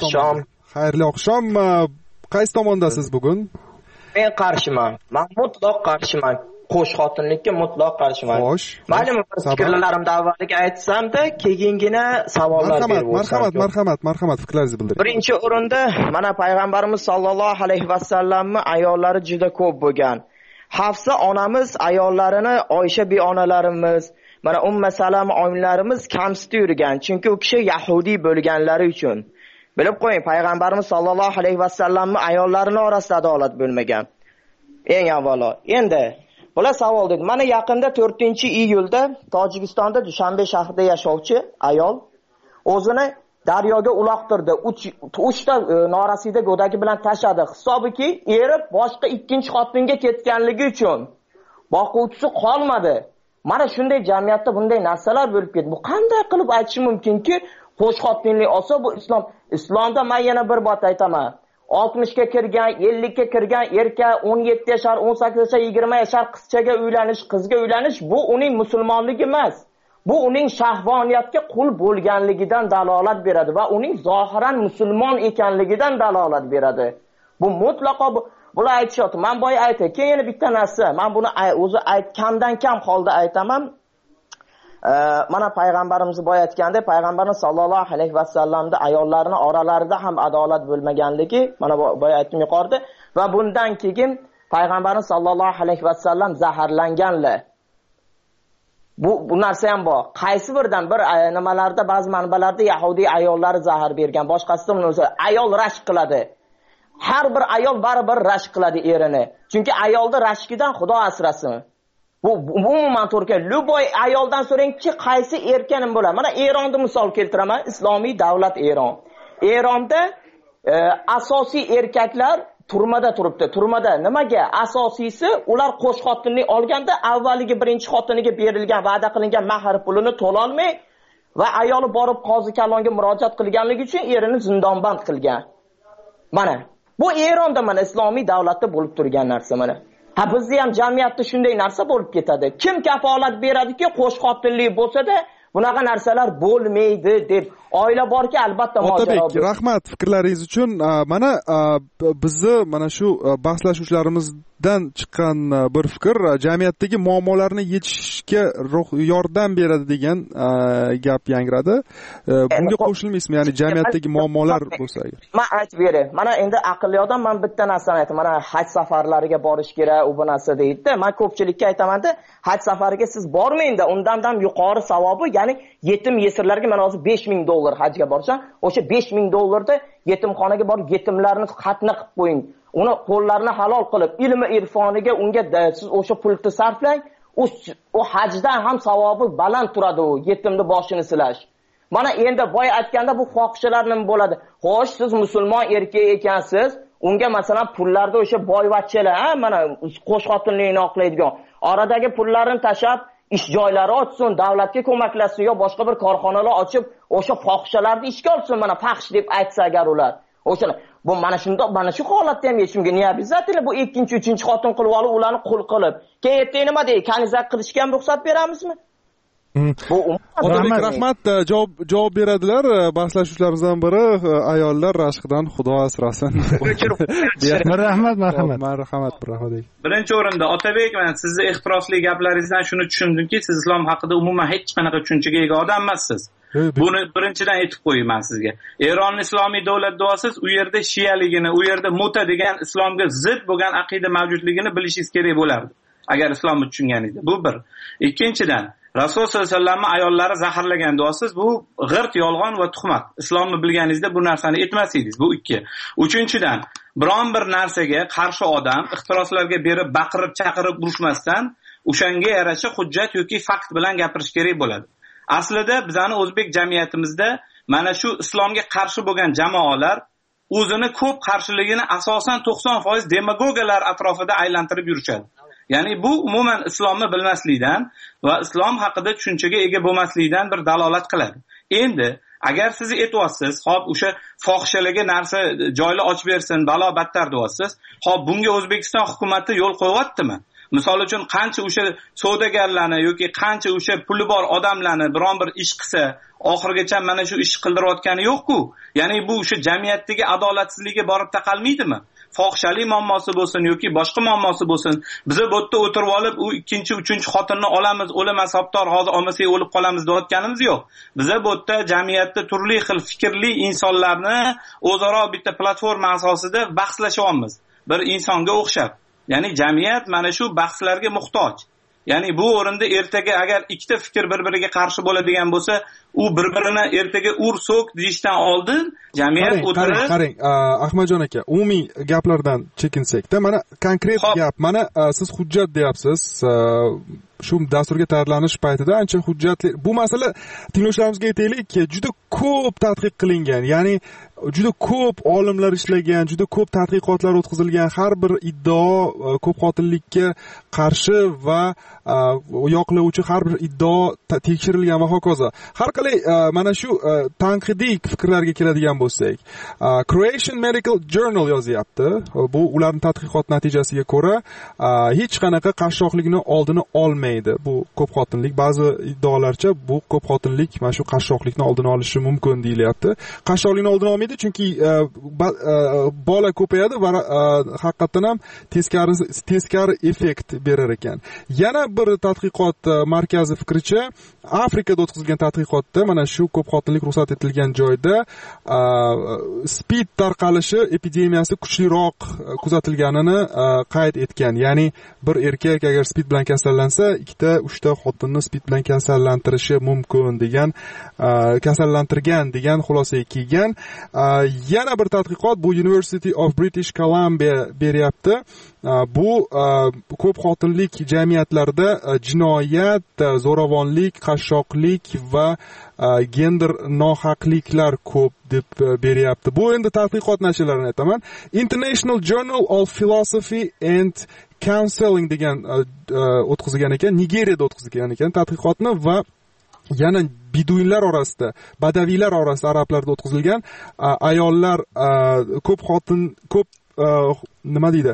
xayrli oqshom. Qaysi tomondasiz bugun? Men qarshiman. Men mutlaq qarshiman. qo'sh xotinlikka mutlaq qarshiman. Xo'sh. Mayli, fikrlarimni avvaliga aytsam-da, keyingina savollar berib o'tsam. Marhamat, fikrlaringizni bildiring. Birinchi o'rinda mana payg'ambarimiz sollallohu alayhi vasallamning ayollari juda ko'p bo'lgan. Hafsa onamiz ayollarini Oysha onalarimiz, mana Salama onalarimiz kamsitib yurgan, chunki u kishi yahudiy bo'lganlari uchun. Bilib qo'ying, payg'ambarimiz sollallohu alayhi vasallamning ayollarining orasida adolat bo'lmagan. Eng avvalo. Endi bular savol dedi. Mana yaqinda 4-iyulda Tojikistonda Dushanbe shahrida yashovchi ayol o'zini daryoga uloqtirdi. 3 ta norasida go'dagi bilan tashladi. Hisobiki eri boshqa ikkinchi xotinga ketganligi uchun boquvchisi qolmadi. Mana shunday jamiyatda bunday narsalar bo'lib ketdi. Bu qanday qilib aytish mumkinki, qo'sh xotinlik olsa bu islom. Islomda men yana bir bot aytaman. 60 ga kirgan, 50 ga kirgan erkak 17 yashar, 18 yashar, 20 yashar qizchaga uylanish, qizga uylanish bu uning musulmonligi emas. Bu uning shahvoniyatga qul bo'lganligidan dalolat beradi va uning zohiran musulmon ekanligidan dalolat beradi. Bu mutlaqo bular aytishyapti. Men boy aytay, keyin bitta narsa, men buni o'zi kamdan kam holda aytaman. Mana payg'ambarimiz boy aytganda, payg'ambarimiz sollallohu alayhi vasallamda ayollarning oralarida ham adolat bo'lmaganligi, mana boy aytdim yuqorida, va bundan keyin payg'ambarimiz sollallohu alayhi vasallam zaharlanganlar. Bu narsa ham bor. Qaysi birdan bir nimalarda, ba'zi manbalarda yahudiy ayollari zahar bergan, boshqasida o'zi ayol rashk qiladi. Har bir ayol baribir rashk qiladi erini. Chunki ayolda rashkidan Xudo asrasin. Bu umuman to'g'ri. Luboy ayoldan so'rangki, qaysi erkanim bo'ladi? Mana Eronni misol keltiraman, islomiy davlat Eron. Eronda asosiy erkaklar turmada turibdi. Turmada nimaga? Asosiysi ular qo'sh xotinlik olganda avvaliga birinchi xotiniga berilgan va'da qilingan mahr pulini to'la olmay va ayoli borib qozi kalonga murojaat qilganligi uchun erini zindonband qilgan. Mana bu Eronda mana islomiy davlatda bo'lib turgan narsa mana. Ha bizda ham jamiyatda shunday narsa bo'lib ketadi. Kim kafolat beradiki, qo'sh xotinlik bo'lsa-da bunaqa narsalar bo'lmaydi deb. Oila borki, albatta mojaro. Otabek, rahmat fikrlaringiz uchun. Mana bizni mana shu bahslashuvchilarimizdan chiqqan bir fikr jamiyatdagi muammolarni yechishga yordam beradi degan gap yangradi. Bunga qo'shilmaysizmi? Ya'ni jamiyatdagi muammolar bo'lsa agar. Men aytib beray. Mana endi aqlli odam men bitta narsani aytaman. Mana haj safarlariga borish kerak, u bu narsa deydi. Men ko'pchilikka aytaman-da, haj safariga siz bormang-da, undan ham yuqori savobi, ya'ni yetim yesirlarga men hozir $5000 hajga borsam, o'sha $5000 yetimxonaga borib yetimlarni xatna qilib qo'ying. Uni qo'llarini halol qilib, ilmi irfoniga unga siz o'sha pulni sarflang, u hajdan ham savobi baland turadi, u yetimni boshini silash. Mana endi boy aytganda bu fohishalar nima bo'ladi? Xo'sh, siz musulmon erkak ekansiz, unga masalan pullarda o'sha boyvachchalar, mana qo'sh xotinlikni oqlaydigan, oradagi pullarni tashab ish joylari ochsin, davlatga ko'maklashsin yo boshqa bir korxonalar ochib, o'sha fohishalarni ishga olsin, mana faxsh deb aytsa agar ular. O'sha bu mana shu holatda ham hech kimga ne обязательно bu ikkinchi, uchinchi xotin qilib olib, ularni qul qilib. Keyin ertaga nima deydi? Kanizak qilishga ham ruxsat beramizmi? Otabek, rahmat. Javob beradilar. Bahslashuvchilarimizdan biri ayollar rashqidan Xudo asrasin. Marhamat. Marhamat. Birinchi o'rinda Otabek, men sizni ehtirosli gaplaringizdan shuni tushundimki, siz islom haqida umuman hech qanaqa tushunchaga ega odam emassiz. Buni birinchidan aytib qo'yaman sizga. Eron islomiy davlat deysiz, u yerda shiyaligini, u yerda muta degan islomga zid bo'lgan aqida mavjudligini bilishingiz kerak bo'lardi. Agar islomni tushunganingizda. Bu bir. Ikkinchidan Rasul sollallohu alayhi vasallamning ayollari zaharlagan deysiz, bu g'irt yolg'on va tuhmat. Islomni bilganingizda bu narsani aytmasidingiz. Bu ikki. Uchinchidan, biron bir narsaga qarshi odam ixtiroslarga berib, baqirib, chaqirib urushmasdan, o'shanga yarasha hujjat yoki fakt bilan gapirish kerak bo'ladi. Aslida bizning o'zbek jamiyatimizda mana shu islomga qarshi bo'lgan jamoalar o'zini ko'p qarshiligini asosan 90% demagogiyalar atrofida aylantirib yurishadi. Ya'ni bu umuman islomni bilmaslikdan va islom haqida tushunchaga ega bo'lmaslikdan bir dalolat qiladi. Endi agar siz aytyapsiz, hop o'sha fohishalarga narsa joyli ochib bersin, balo battar deyapsiz. Hop bunga O'zbekiston hukumatı yo'l qo'yyaptimi? Misol uchun qancha o'sha savdogarlarni yoki qancha o'sha puli bor odamlarni biron bir ish qilsa, oxirgacha mana shu ish qildirayotgani yo'q-ku. Ya'ni bu o'sha jamiyatdagi adolatsizlikka borib taqalmaydimi? fohishalik muammosi bo'lsin yoki boshqa muammosi bo'lsin, biza bu yerda o'tirib olib u ikkinchi, uchinchi xotinni olamiz, o'lmas sabtor, hozir olmasak o'lib qolamiz deyotganimiz yo'q. Biza bu yerda jamiyatda turli xil fikrli insonlarni o'zaro bitta platforma asosida bahslashyapmiz. Bir insonga o'xshab. Ya'ni jamiyat mana shu bahslarga muhtoj. Ya'ni bu o'rinda ertaga agar ikkita fikr bir-biriga qarshi bo'ladigan bo'lsa, u bir-birini ertaga ur-so'k deyishdan oldin jamiyat o'tirib... Qarang, Ahmadjon aka, umumiy gaplardan chekinsak-da, mana konkret gap, mana siz hujjat deyapsiz, shu dasturga tayyorlanish paytida ancha hujjatli, bu masala tinglovchilarimizga aytaylik, juda ko'p tadqiq qilingan, ya'ni juda ko'p olimlar ishlagan, juda ko'p tadqiqotlar o'tkazilgan, har bir iddao ko'p xotinlikka qarshi va yoqlovchi har bir iddao tekshirilgan va hokazo. Har qalay mana shu tanqidiy fikrlarga keladigan bo'lsak, Croatian Medical Journal yozyapti. Bu ularning tadqiqot natijasiga ko'ra hech qanaqa qashshoqlikni oldini olmaydi. Bu ko'p xotinlik, ba'zi iddaolarcha bu ko'p xotinlik mana shu qashshoqlikni oldini olishi mumkin deyilyapti. Qashshoqlikni oldini olmaydi chunki bola ko'payadi va haqiqatan ham teskari effekt berar ekan. Yana bir tadqiqot markazi fikricha, Afrikada o'tkazilgan tadqiqotda mana shu ko'p xotinlik ruxsat etilgan joyda SPID tarqalishi epidemiyasi kuchliroq kuzatilganini qayd etgan. Ya'ni bir erkak agar SPID bilan kasallansa, 2-3 xotinni SPID bilan kasallantirishi mumkin degan, kasallantirgan degan xulosaga kelgan. Yana bir tadqiqot bu University of British Columbia beryapti. Bu ko'p xotinlik jamiyatlarida jinoyat, zo'ravonlik, qashshoqlik va gender nohaqliklar ko'p deb beryapti. Bu endi tadqiqot nashrlarini aytaman. International Journal of Philosophy and Counseling degan o'tkazilgan ekan, Nigeriyada o'tkazilgan ekan tadqiqotni va yana beduinlar orasida, badaviylar orasida, arablarda o'tkazilgan ayollar ko'p xotin, ko'p nima deydi?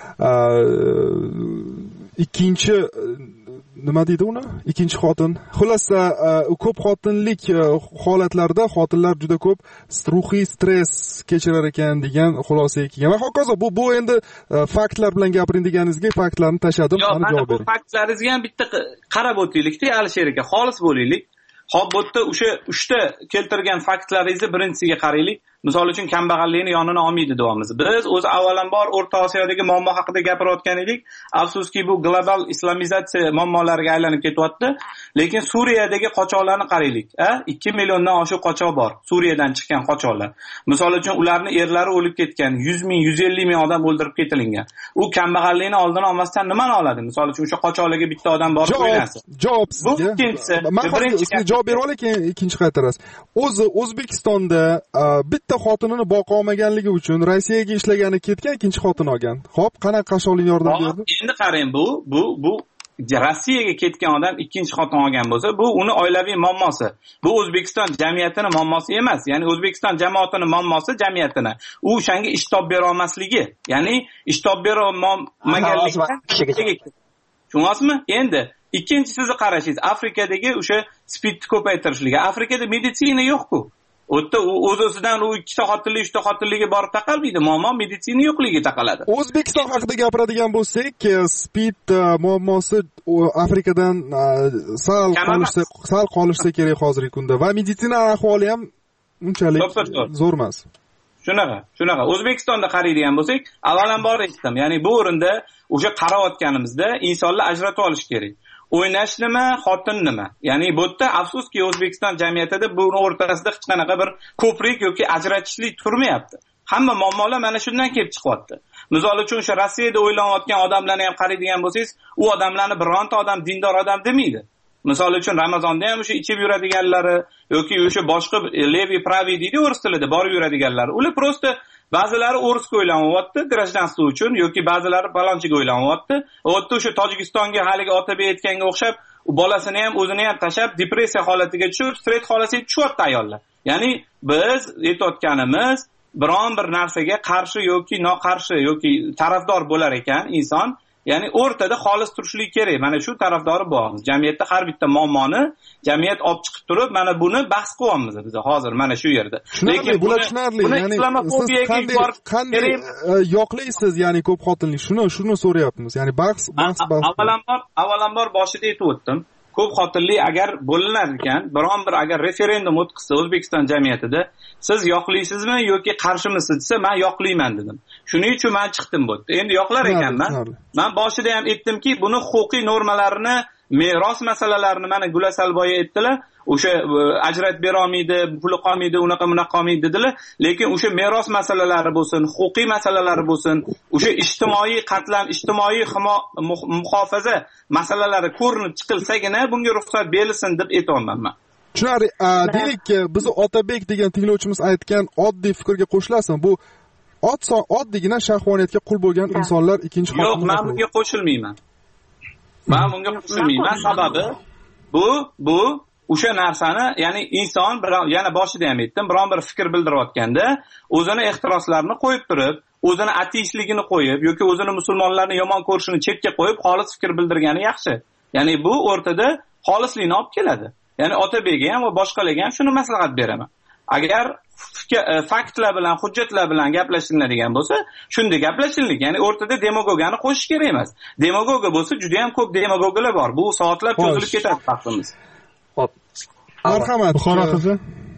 Ikkinchi nima deydi uni? Ikkinchi xotin. Xullas, ko'p xotinlik holatlarida xotinlar juda ko'p ruhiy stress kechirar ekan degan xulosaga kelgan. Va hokazo, bu endi faktlar bilan gapiring deganingizga faktlarni tashladim, ana javob bering. Bu faktlaringizga ham bitta qarab o'taylik-da, Alisher aka, xolis bo'laylik. Hop, bu yerda o'sha 3 ta keltirgan faktlaringizni birinchisiga qaraylik. Misol uchun kambag'allikni yonini olmaydi deyapmiz. Biz o'zi avvalambor O'rta Osiyodagi muammo haqida gapirayotgan edik. Afsuski bu global islamizatsiya muammolariga aylanib ketyapti. Lekin Suriyadagi qochoqlarni qaraylik. 2 milliondan oshiq qochoq bor. Suriyadan chiqqan qochoqlar. Misol uchun ularning erlari o'lib ketgan, 100 ming, 150 ming odam o'ldirib ketilgan. U kambag'allikni oldini olmasdan nimani oladi? Misol uchun o'sha qochoqlarga bitta odam borib o'ynasa. Javob sizga. Bu ikkinchisi. Birinchi javob berib oling, keyin ikkinchi qaytarasiz. O'zi O'zbekistonda bitta xotinini boqa olmaganligi uchun Rossiyaga ishlagani ketgan, ikkinchi xotin olgan. Xo'p, qanaqa qashshoqlik yordam berdi? Endi qarang, bu Rossiyaga ketgan odam ikkinchi xotin olgan bo'lsa, bu uni oilaviy muammosi. Bu O'zbekiston jamiyatining muammosi emas. Ya'ni O'zbekiston jamoatining muammosi jamiyatini. U o'shanga ish topib bera olmasligi, ya'ni ish topib bera olmaganligi. Tushunyapsizmi? Endi ikkinchi sizni qarashingiz, Afrikadagi o'sha SPIDni ko'paytirishligi. Afrikada meditsina yo'q-ku. O'tda o'z-o'zidan u 2 ta xotinlik, 3 ta xotinligiga borib taqalmaydi. Muammo meditsina yo'qligiga taqaladi. O'zbekiston haqida gapiradigan bo'lsak, SPID muammosi Afrikadan sal qolishsa kerak hozirgi kunda va meditsina ahvoli ham unchalik zo'r emas. Shunaqa. O'zbekistonda qaraydigan bo'lsak, avvalambor aytdim, ya'ni bu o'rinda o'sha qarayotganimizda insonlar ajratib olish kerak. O'ynash nima, xotin nima? Ya'ni bu yerda afsuski O'zbekiston jamiyatida bu o'rtasida hech qanaqa bir ko'prik yoki ajratishlik turmayapti. Hamma muammolar mana shundan kelib chiqyapti. Misol uchun o'sha Rossiyada o'ylanayotgan odamlarni ham qaraydigan bo'lsangiz, u odamlarni bironta odam dindor odam demaydi. Misol uchun Ramazonda ham o'sha ichib yuradiganlari yoki o'sha boshqa levi pravi deydi o'ris tilida borib yuradiganlar. Ular prosta ba'zilari o'risga o'ylanyapti, grajdanstvo uchun yoki ba'zilari balonchiga o'ylanyapti. O'tda o'sha Tojikistonga haligi Otabek aytganga o'xshab, u bolasini ham o'zini ham tashab depressiya holatiga tushib, stress holatiga tushyapti ayollar. Ya'ni biz aytayotganimiz biron bir narsaga qarshi yoki noqarshi yoki tarafdor bo'lar ekan inson, ya'ni o'rtada xolis turishlik kerak. Mana shu tarafdori bo'lamiz. Jamiyatda har bitta muammoni jamiyat olib chiqib turib, mana buni bahs qilyapmiz biz hozir mana shu yerda. Lekin bular tushunarli. Ya'ni siz qanday yoqlaysiz, ya'ni ko'p xotinlik? Shuni so'rayapmiz. Ya'ni bahs. Avvalambor boshida aytib o'tdim. Ko'p xotinlik agar bo'linar ekan, biron bir agar referendum o'tkazsa O'zbekiston jamiyatida, siz yoqlaysizmi yoki qarshimisiniz desa, men yoqlayman dedim. Shuning uchun men chiqdim bu yerda. Endi yoqlar ekanman. Men boshida ham aytdimki, buni huquqiy normalarini, meros masalalarini mana Gulasalboy aytdilar. O'sha ajratib bera olmaydi, puli qolmaydi, unaqa qolmaydi dedilar. Lekin o'sha meros masalalari bo'lsin, huquqiy masalalari bo'lsin, o'sha ijtimoiy qatlam, ijtimoiy muhofaza masalalari ko'rinib chiqilsagina bunga ruxsat berilsin deb aytayapman men. Tushunarli. Deylik, bizni Otabek degan tinglovchimiz aytgan oddiy fikrga qo'shilasizmi? Bu oddiygina shahvoniyatga qul bo'lgan insonlar ikkinchi xotin. Yo'q, men bunga qo'shilmayman. Sababi bu o'sha narsani, ya'ni inson yana boshida ham aytdim, biron bir fikr bildirayotganda o'zini ehtiroslarini qo'yib turib, o'zini ateistligini qo'yib yoki o'zini musulmonlarni yomon ko'rishini chetga qo'yib, xolis fikr bildirgani yaxshi. Ya'ni bu o'rtada xolislikni olib keladi. Ya'ni Otabekga ham va boshqalarga ham shuni maslahat beraman. Agar faktlar bilan, hujjatlar bilan gaplashiladigan bo'lsa, shunda gaplashillik. Ya'ni o'rtada demagogiyani qo'shish kerak emas. Demagogiya bo'lsa, juda ham ko'p demagogiyalar bor. Bu soatlar cho'zilib ketadi vaqtimiz. Marhamat, Buxoro qizi.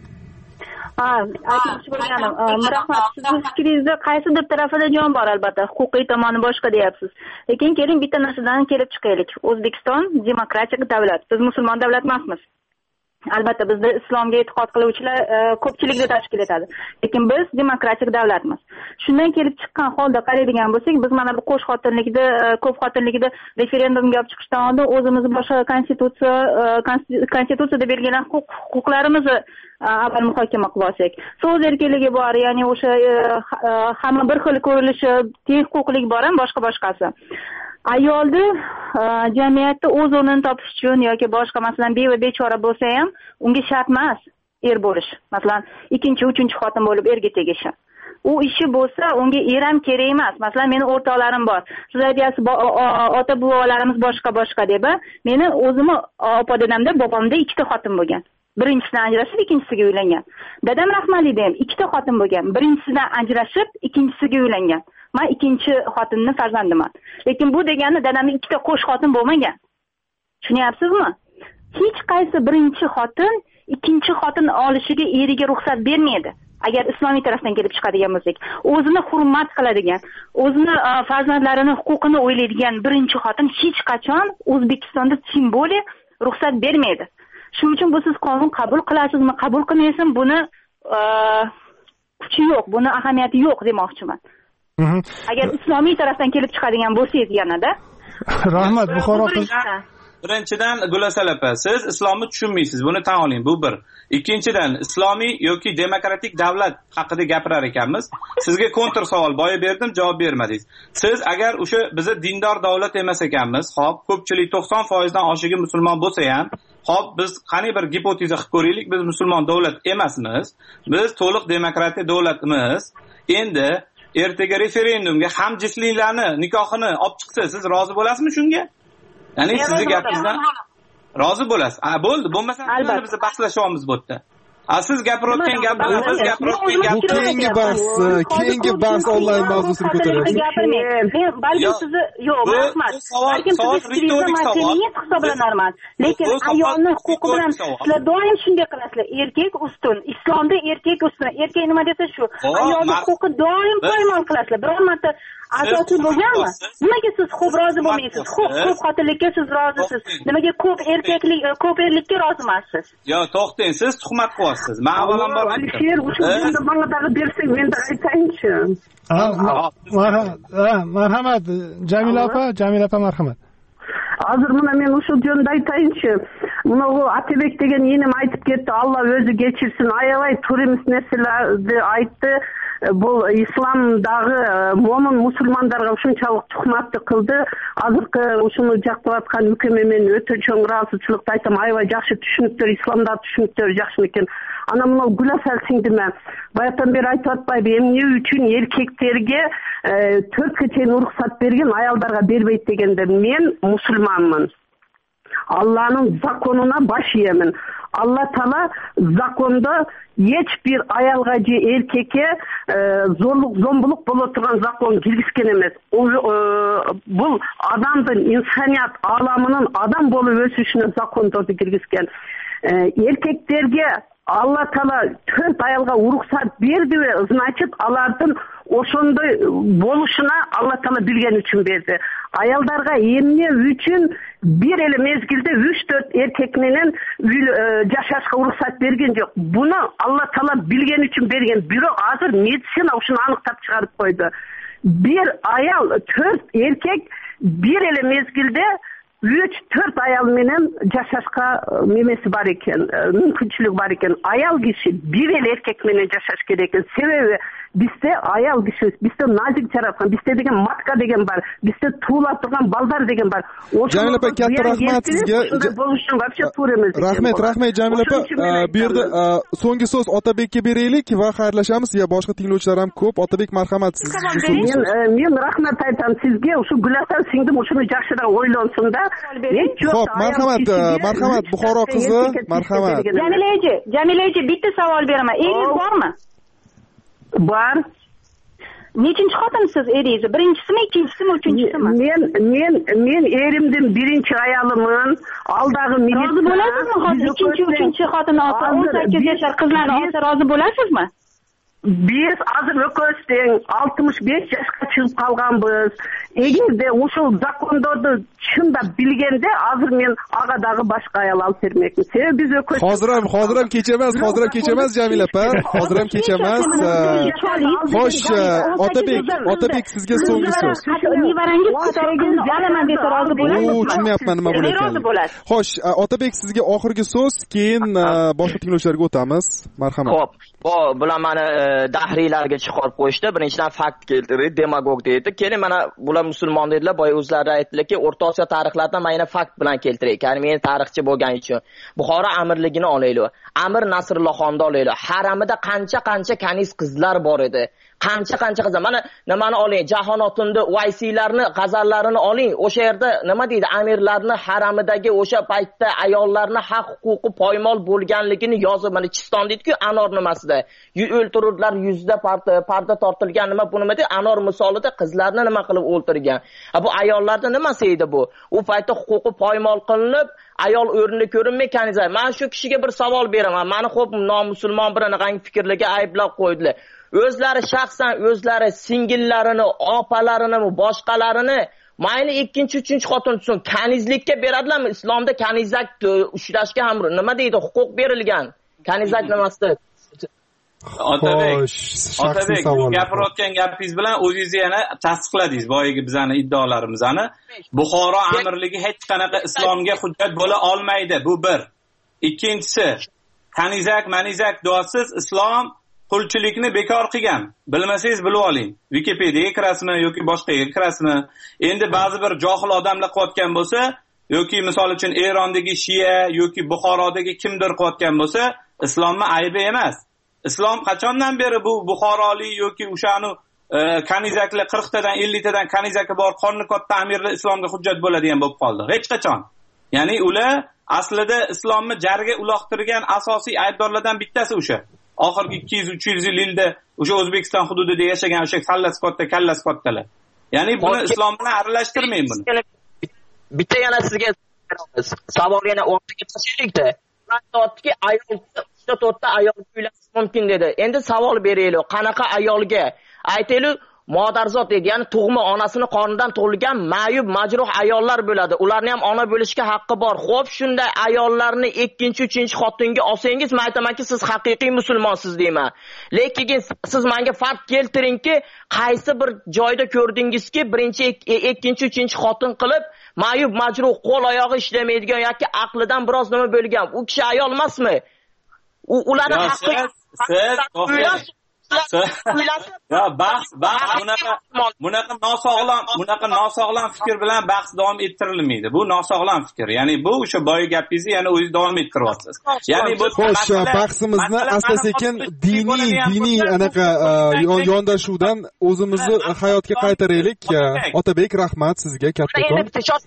Aytmoqchi bo'lganim, rahmat. Sizning fikringizda qaysidir tarafida jon bor albatta. Huquqiy tomoni boshqa deyapsiz. Lekin keling bitta narsadan kelib chiqaylik. O'zbekiston demokratik davlat. Biz musulmon davlat emasmiz. Albatta bizda islomga e'tiqod qiluvchilar ko'pchilikni tashkil etadi. Lekin biz demokratik davlatmiz. Shundan kelib chiqqan holda qaraydigan bo'lsak, biz mana bu ko'p xotinlikda referendumga olib chiqishdan oldin o'zimiz boshqa konstitutsiyada belgilangan huquqlarimizni avval muhokama qilib olsak. So'z erkinligi bor, ya'ni o'sha hamma bir xil ko'rilishi, teng huquqlik bor ham boshqasi. Ayolni jamiyatda o'z o'rnini topish uchun yoki boshqa masalan beva bechora bo'lsa ham unga shart emas er bo'lish. Masalan, ikkinchi, uchinchi xotin bo'lib erga tegishi. U ishi bo'lsa unga er ham kerak emas. Masalan, meni o'rtoqlarim bor. Siz aytyapsiz, ota buvalarimiz boshqa deb. Meni o'zimni opa dadamda, bobomda ikkita xotin bo'lgan. Birinchisidan ajrashib, ikkinchisiga uylangan. Dadam Rahmalida ham ikkita xotin bo'lgan. Birinchisidan ajrashib, ikkinchisiga uylangan. Men ikkinchi xotinni farzandiman. Lekin bu degani dadamning ikkita qo'sh xotin bo'lmagan. Tushunyapsizmi? Hech qaysi birinchi xotin ikkinchi xotin olishiga eriga ruxsat bermaydi. Agar islomiy tarafdan kelib chiqadigan bo'lsak, o'zini hurmat qiladigan, o'zini farzandlarini huquqini o'ylaydigan birinchi xotin hech qachon O'zbekistonda simboli ruxsat bermaydi. Shuning uchun bu siz qonun qabul qilasizmi, qabul qilmaysizmi, buni kuchi yo'q, buni ahamiyati yo'q demoqchiman. Agar islomiy tarafdan kelib chiqadigan bo'lsangiz yanada. Rahmat, Buxoro qiz. Birinchidan, Gulasal opa, siz islomni tushunmaysiz. Buni tan oling, bu bir. Ikkinchidan, islomiy yoki demokratik davlat haqida gapirar ekanmiz. Sizga kontr savol boya berdim, javob bermadingiz. Siz agar o'sha bizni dindor davlat emas ekanmiz, xo'p, ko'pchilik 90% dan oshiga musulmon bo'lsa ham, xo'p, biz qani bir gipoteza qilib ko'raylik, biz musulmon davlat emasmiz. Biz to'liq demokratik davlatmiz. Endi ertaga referendumga hamjinsliklarni nikohini olib chiqsa, siz rozi bo'lasizmi shunga? Ya'ni sizning gapingizdan rozi bo'lasiz. Bo'ldi, bo'lmasa biz bahslashyapmiz bu yerda. Siz gapirayotgan keyingi bahs onlayn mavzusini ko'taryapsiz. Balki sizni yo'q, rahmat. Balkim sizni hisoblanarman. Lekin ayolni huquqi bilan sizlar doim shunday qilasizlar. Erkak ustun, islomda erkak ustun. Erkak nima desa shu. Ayolning huquqi doim poymol qilasizlar. Biror marta asosiy bo'lganmi? Nimaga siz ko'p rozi bo'lmaysiz? Ko'p xotinlikka siz rozisiz. Nimaga ko'p erlikka rozi emassiz? Yo, to'xtang, siz tuhmat qilyapsiz. Men avvalambor Alisher, o'sha bana bersang men aytayinchi. Marhamat, Jamila opa marhamat. Hozir mana men o'sha jo'nda aytayinchi. Buni u Atabek degan yenim aytib ketdi. Alloh o'zi kechirsin. Ayolay turimiz narsalarni aytdi. бұл исламдағы момын мұсылмандарға ушунчалык тухматты кылды. Азыркы ушуну жактап аткан үкөмө мен өтө чоң ыраазычылыкты айтам. Аябай жакшы түшүнүктөр, исламдагы түшүнүктөр жакшы экен. Ана мына Гүласал сиңдиме баягыдан бери айтып атпайбы, эмне үчүн эркектерге 4-кө чейин уруксат берген, аялдарга бербейт дегенде мен мусулманмын. Алланын законуна баш ийемин. Алла Таала закондо ешбир аялга же эркекке зорлук, зомбулук боло турган закон киргизген эмес. Бул адамдын инсаният ааламынын адам болуп өсүшүнө закондорду киргизген. Эркектерге Алла Таала 4 аялга уруксат бердиби? Значит, алардын ошондой болушуна Алла Таала билген үчүн берди. Аялдарга эмне үчүн бир эле мезгилде 3-4 эркек менен жашашка уруксат берген жок. Буну Алла Таала билген үчүн берген. Бирок азыр медицина ушуну аныктап чыгарып койду. Bir ayal 4 erkek bir ele mezgilde 3-4 ayal menen жашашка немеси бар экен, мүмкүнчүлүк бар экен. Аял киши бир эле эркек менен жашаш керек экен. Себеби бизде аял киши, бизде назик жараткан, бизде деген матка деген бар, бизде туулап турган балдар деген бар. Jamil апа, katta rahmat sizga. Болушун вообще туура эмес. Rahmat Jamil апа. Bu yerda so'nggi so'z Otabekka beraylik va xayrlashamiz. Ya boshqa tinglovchilar ham ko'p. Otabek, marhamat sizga. Men rahmat aytam sizga. O'sha Gulatan singdim, o'shuni yaxshiroq o'ylansin da. Xo'p, marhamat Buxoro qizi, marhamat. Jamilaji, bitta savol beraman. Eringiz bormi? Bor. Nechinchi xotinsiz eringiz? Birinchisimi, ikkinchisimi, uchinchisimi? Men erimdim birinchi ayolimman. Aldagi milisiya. Rozi bo'lasizmi hozir ikkinchi, uchinchi xotin olsa 18 yoshar qizlarni olsa rozi bo'lasizmi? Biz azır öközden 65 yaşka çıkıp kalganbız. Egerde uşul zakondordu çında bilgende azır men ağadağı başka ayal alıp vermekmi. Sebebi biz ököz... Hozir ham kechemez Jamil apa. Hozir ham kechemez. Xo'sh, Otabek sizga so'nggi so'z. Nevarangiz fotografingizni olaman desa rozi bo'lasizmi? Tushunmayapman nima bo'layotganini. Xo'sh, Otabek sizga oxirgi so'z, keyin boshqa tinglovchilarga o'tamiz. Marhamat. Xo'p, bular mani dahriylarga chiqarib qo'yishdi. Birinchidan fakt keltirdi, demagog deydi. Keyin mana bular musulmon dedilar, boya o'zlari aytdilarki, O'rta Osiyo tarixlaridan mana fakt bilan keltiraylik. Ya'ni men tarixchi bo'lgani uchun Buxoro amirligini olaylik. Amir Nasrullohxonni olaylik. Haramida qancha kaniz qizlar bor edi. Qancha qizlar. Mana nimani oling? Jahonotunda Vaysiylarni, g'azallarini oling. O'sha yerda nima deydi? Amirlarni haramidagi o'sha paytda ayollarni haq huquqi poymol bo'lganligini yozib, mana Chiston deydi-ku, Anor nimasida. O'ltirurlar, yuzda parda tortilgan nima bu nima deydi? Anor misolida qizlarni nima qilib o'ltirgan. Bu ayollarda nimasi edi bu? U paytda huquqi poymol qilinib, ayol o'rnida ko'rinmay kanizlar. Men shu kishiga bir savol beraman. Meni xo'p nomusulmon birinaqangi fikrlarga ayblab qo'ydilar. O'zlari shaxsan o'zlari singillarini, opalarini, boshqalarini mayli ikkinchi, uchinchi xotin tutsin, kanizlikka beradilarmi? Islomda kanizak ushlashga ham nima deydi? Huquq berilgan. Kanizak nimasi? Otabek, gapirayotgan gapingiz bilan o'zingiz yana tasdiqladingiz boyagi bizani iddaolarimizni. Buxoro amirligi hech qanaqa islomga hujjat bo'la olmaydi. Bu bir. Ikkinchisi, kanizak duosiz islom qulchilikni bekor qilgan. Bilmasangiz bilib oling. Wikipediyaga kirasizmi yoki boshqaga kirasizmi? Endi ba'zi bir johil odamlar qilayotgan bo'lsa, yoki misol uchun Erondagi Shia yoki Buxorodagi kimdir qilayotgan bo'lsa, islomning aybi emas. Islom qachondan beri bu Buxorolik yoki o'shani kanizaklar 40 tadan 50 tadan kanizaki bor qonli katta amirlar islomga hujjat bo'ladigan bo'lib qoldi. Hech qachon. Ya'ni ular aslida islomni jarga uloqtirgan asosiy aybdorlardan bittasi o'sha. Oxirgi 200-300 yilda o'sha O'zbekiston hududida yashagan o'sha kallasi kattalar. Ya'ni buni islom bilan aralashtirmang buni. Bitta yana sizga savol yana o'rtaga tashlaylik-da. Aytdiki ayol 3-4 ta ayol uylanishi mumkin dedi. Endi savol beraylik. Qanaqa ayolga? Aytaylik, modarzot deydi. Ya'ni tug'ma onasini qonidan tug'ilgan mayub, majruh ayollar bo'ladi. Ularni ham ona bo'lishga haqqi bor. Xo'p, shunday ayollarni ikkinchi, uchinchi xotinga olsangiz, men aytamanki, siz haqiqiy musulmonsiz deyman. Lekin siz menga farq keltiringki, qaysi bir joyda ko'rdingizki, birinchi, ikkinchi, uchinchi xotin qilib mayub, majruh, qo'l oyog'i ishlamaydigan yoki aqlidan biroz nima bo'lgan. U kishi ayol emasmi? Ularning haqqi bunaqa nosog'lom fikr bilan bahs davom ettirilmaydi. Bu nosog'lom fikr. Ya'ni bu o'sha boya gapingizni yana o'zingiz davom ettiryapsiz. Ya'ni bu xo'sh, bahsimizni asta-sekin diniy anaqa yondashuvdan o'zimizni hayotga qaytaraylik. Otabek, rahmat sizga kattakon.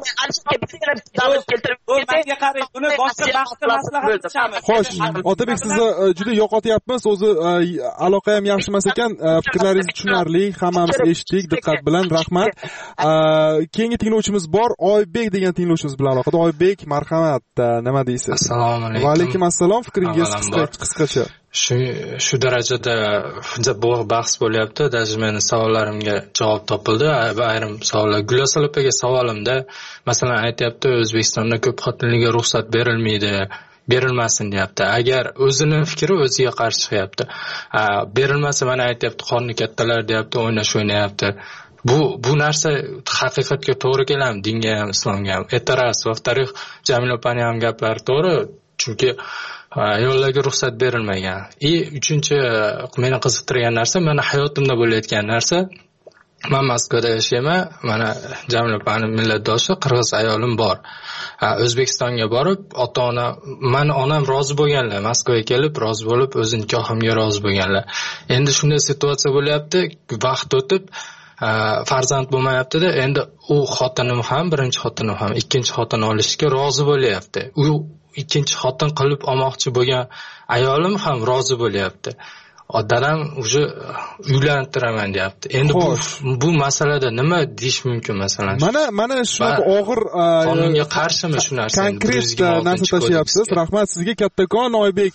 Buni boshqa bahsda maslahat qilamiz. Xo'sh, Otabek, sizni juda yo'qotyapmiz. O'zi aloqa ham yaxshi emas ekan. Fikrlaringiz tushunarli, hammamiz eshitdik diqqat bilan. Rahmat. Keyingi tinglovchimiz bor, Oybek degan tinglovchimiz bilan aloqada. Oybek, marhamat. Nima deysiz? Assalomu alaykum. Va alaykum assalom. Fikringiz qisqacha. Shu darajada bahs bo'lyapti. Даже meni savollarimga javob topildi. Ayrim savollar. Gulosal opaga savolimda, masalan, aytayapti, O'zbekistonda ko'p xotinlikka ruxsat berilmasin deyapti. Agar o'zini fikri o'ziga qarshi chiqyapti. Berilmasa, mana aytayapti, qorni kattalar deyapti, o'ynayapti. Bu narsa haqiqatga to'g'ri keladimi? Dinga ham, islomga ham. E'tiroz. Во-вторых, Jamila opaning ham gaplari to'g'ri. Chunki ayollarga ruxsat berilmagan. Uchinchi meni qiziqtirgan narsa, mana hayotimda bo'layotgan narsa, men Moskvada yashayman, mana Jamila opaning millatdoshi qirg'iz ayolim bor. O'zbekistonga borib, meni onam rozi bo'lganlar, Moskvaga kelib rozi bo'lib, o'z nikohimga rozi bo'lganlar. Endi shunday situatsiya bo'lyapti, vaqt o'tib farzand bo'lmayapti-da, endi u xotinim ham, birinchi xotinim ham ikkinchi xotin olishga rozi bo'lyapti. U ikkinchi xotin qilib olmoqchi bo'lgan ayolim ham rozi bo'lyapti. Dadam уже uylantiraman deyapti. Endi bu masalada nima deyish mumkin masalan? Mana shunaqa og'ir qonunga qarshimi shu narsa? Konkret narsa tashyapsiz. Rahmat sizga kattakon, Oybek.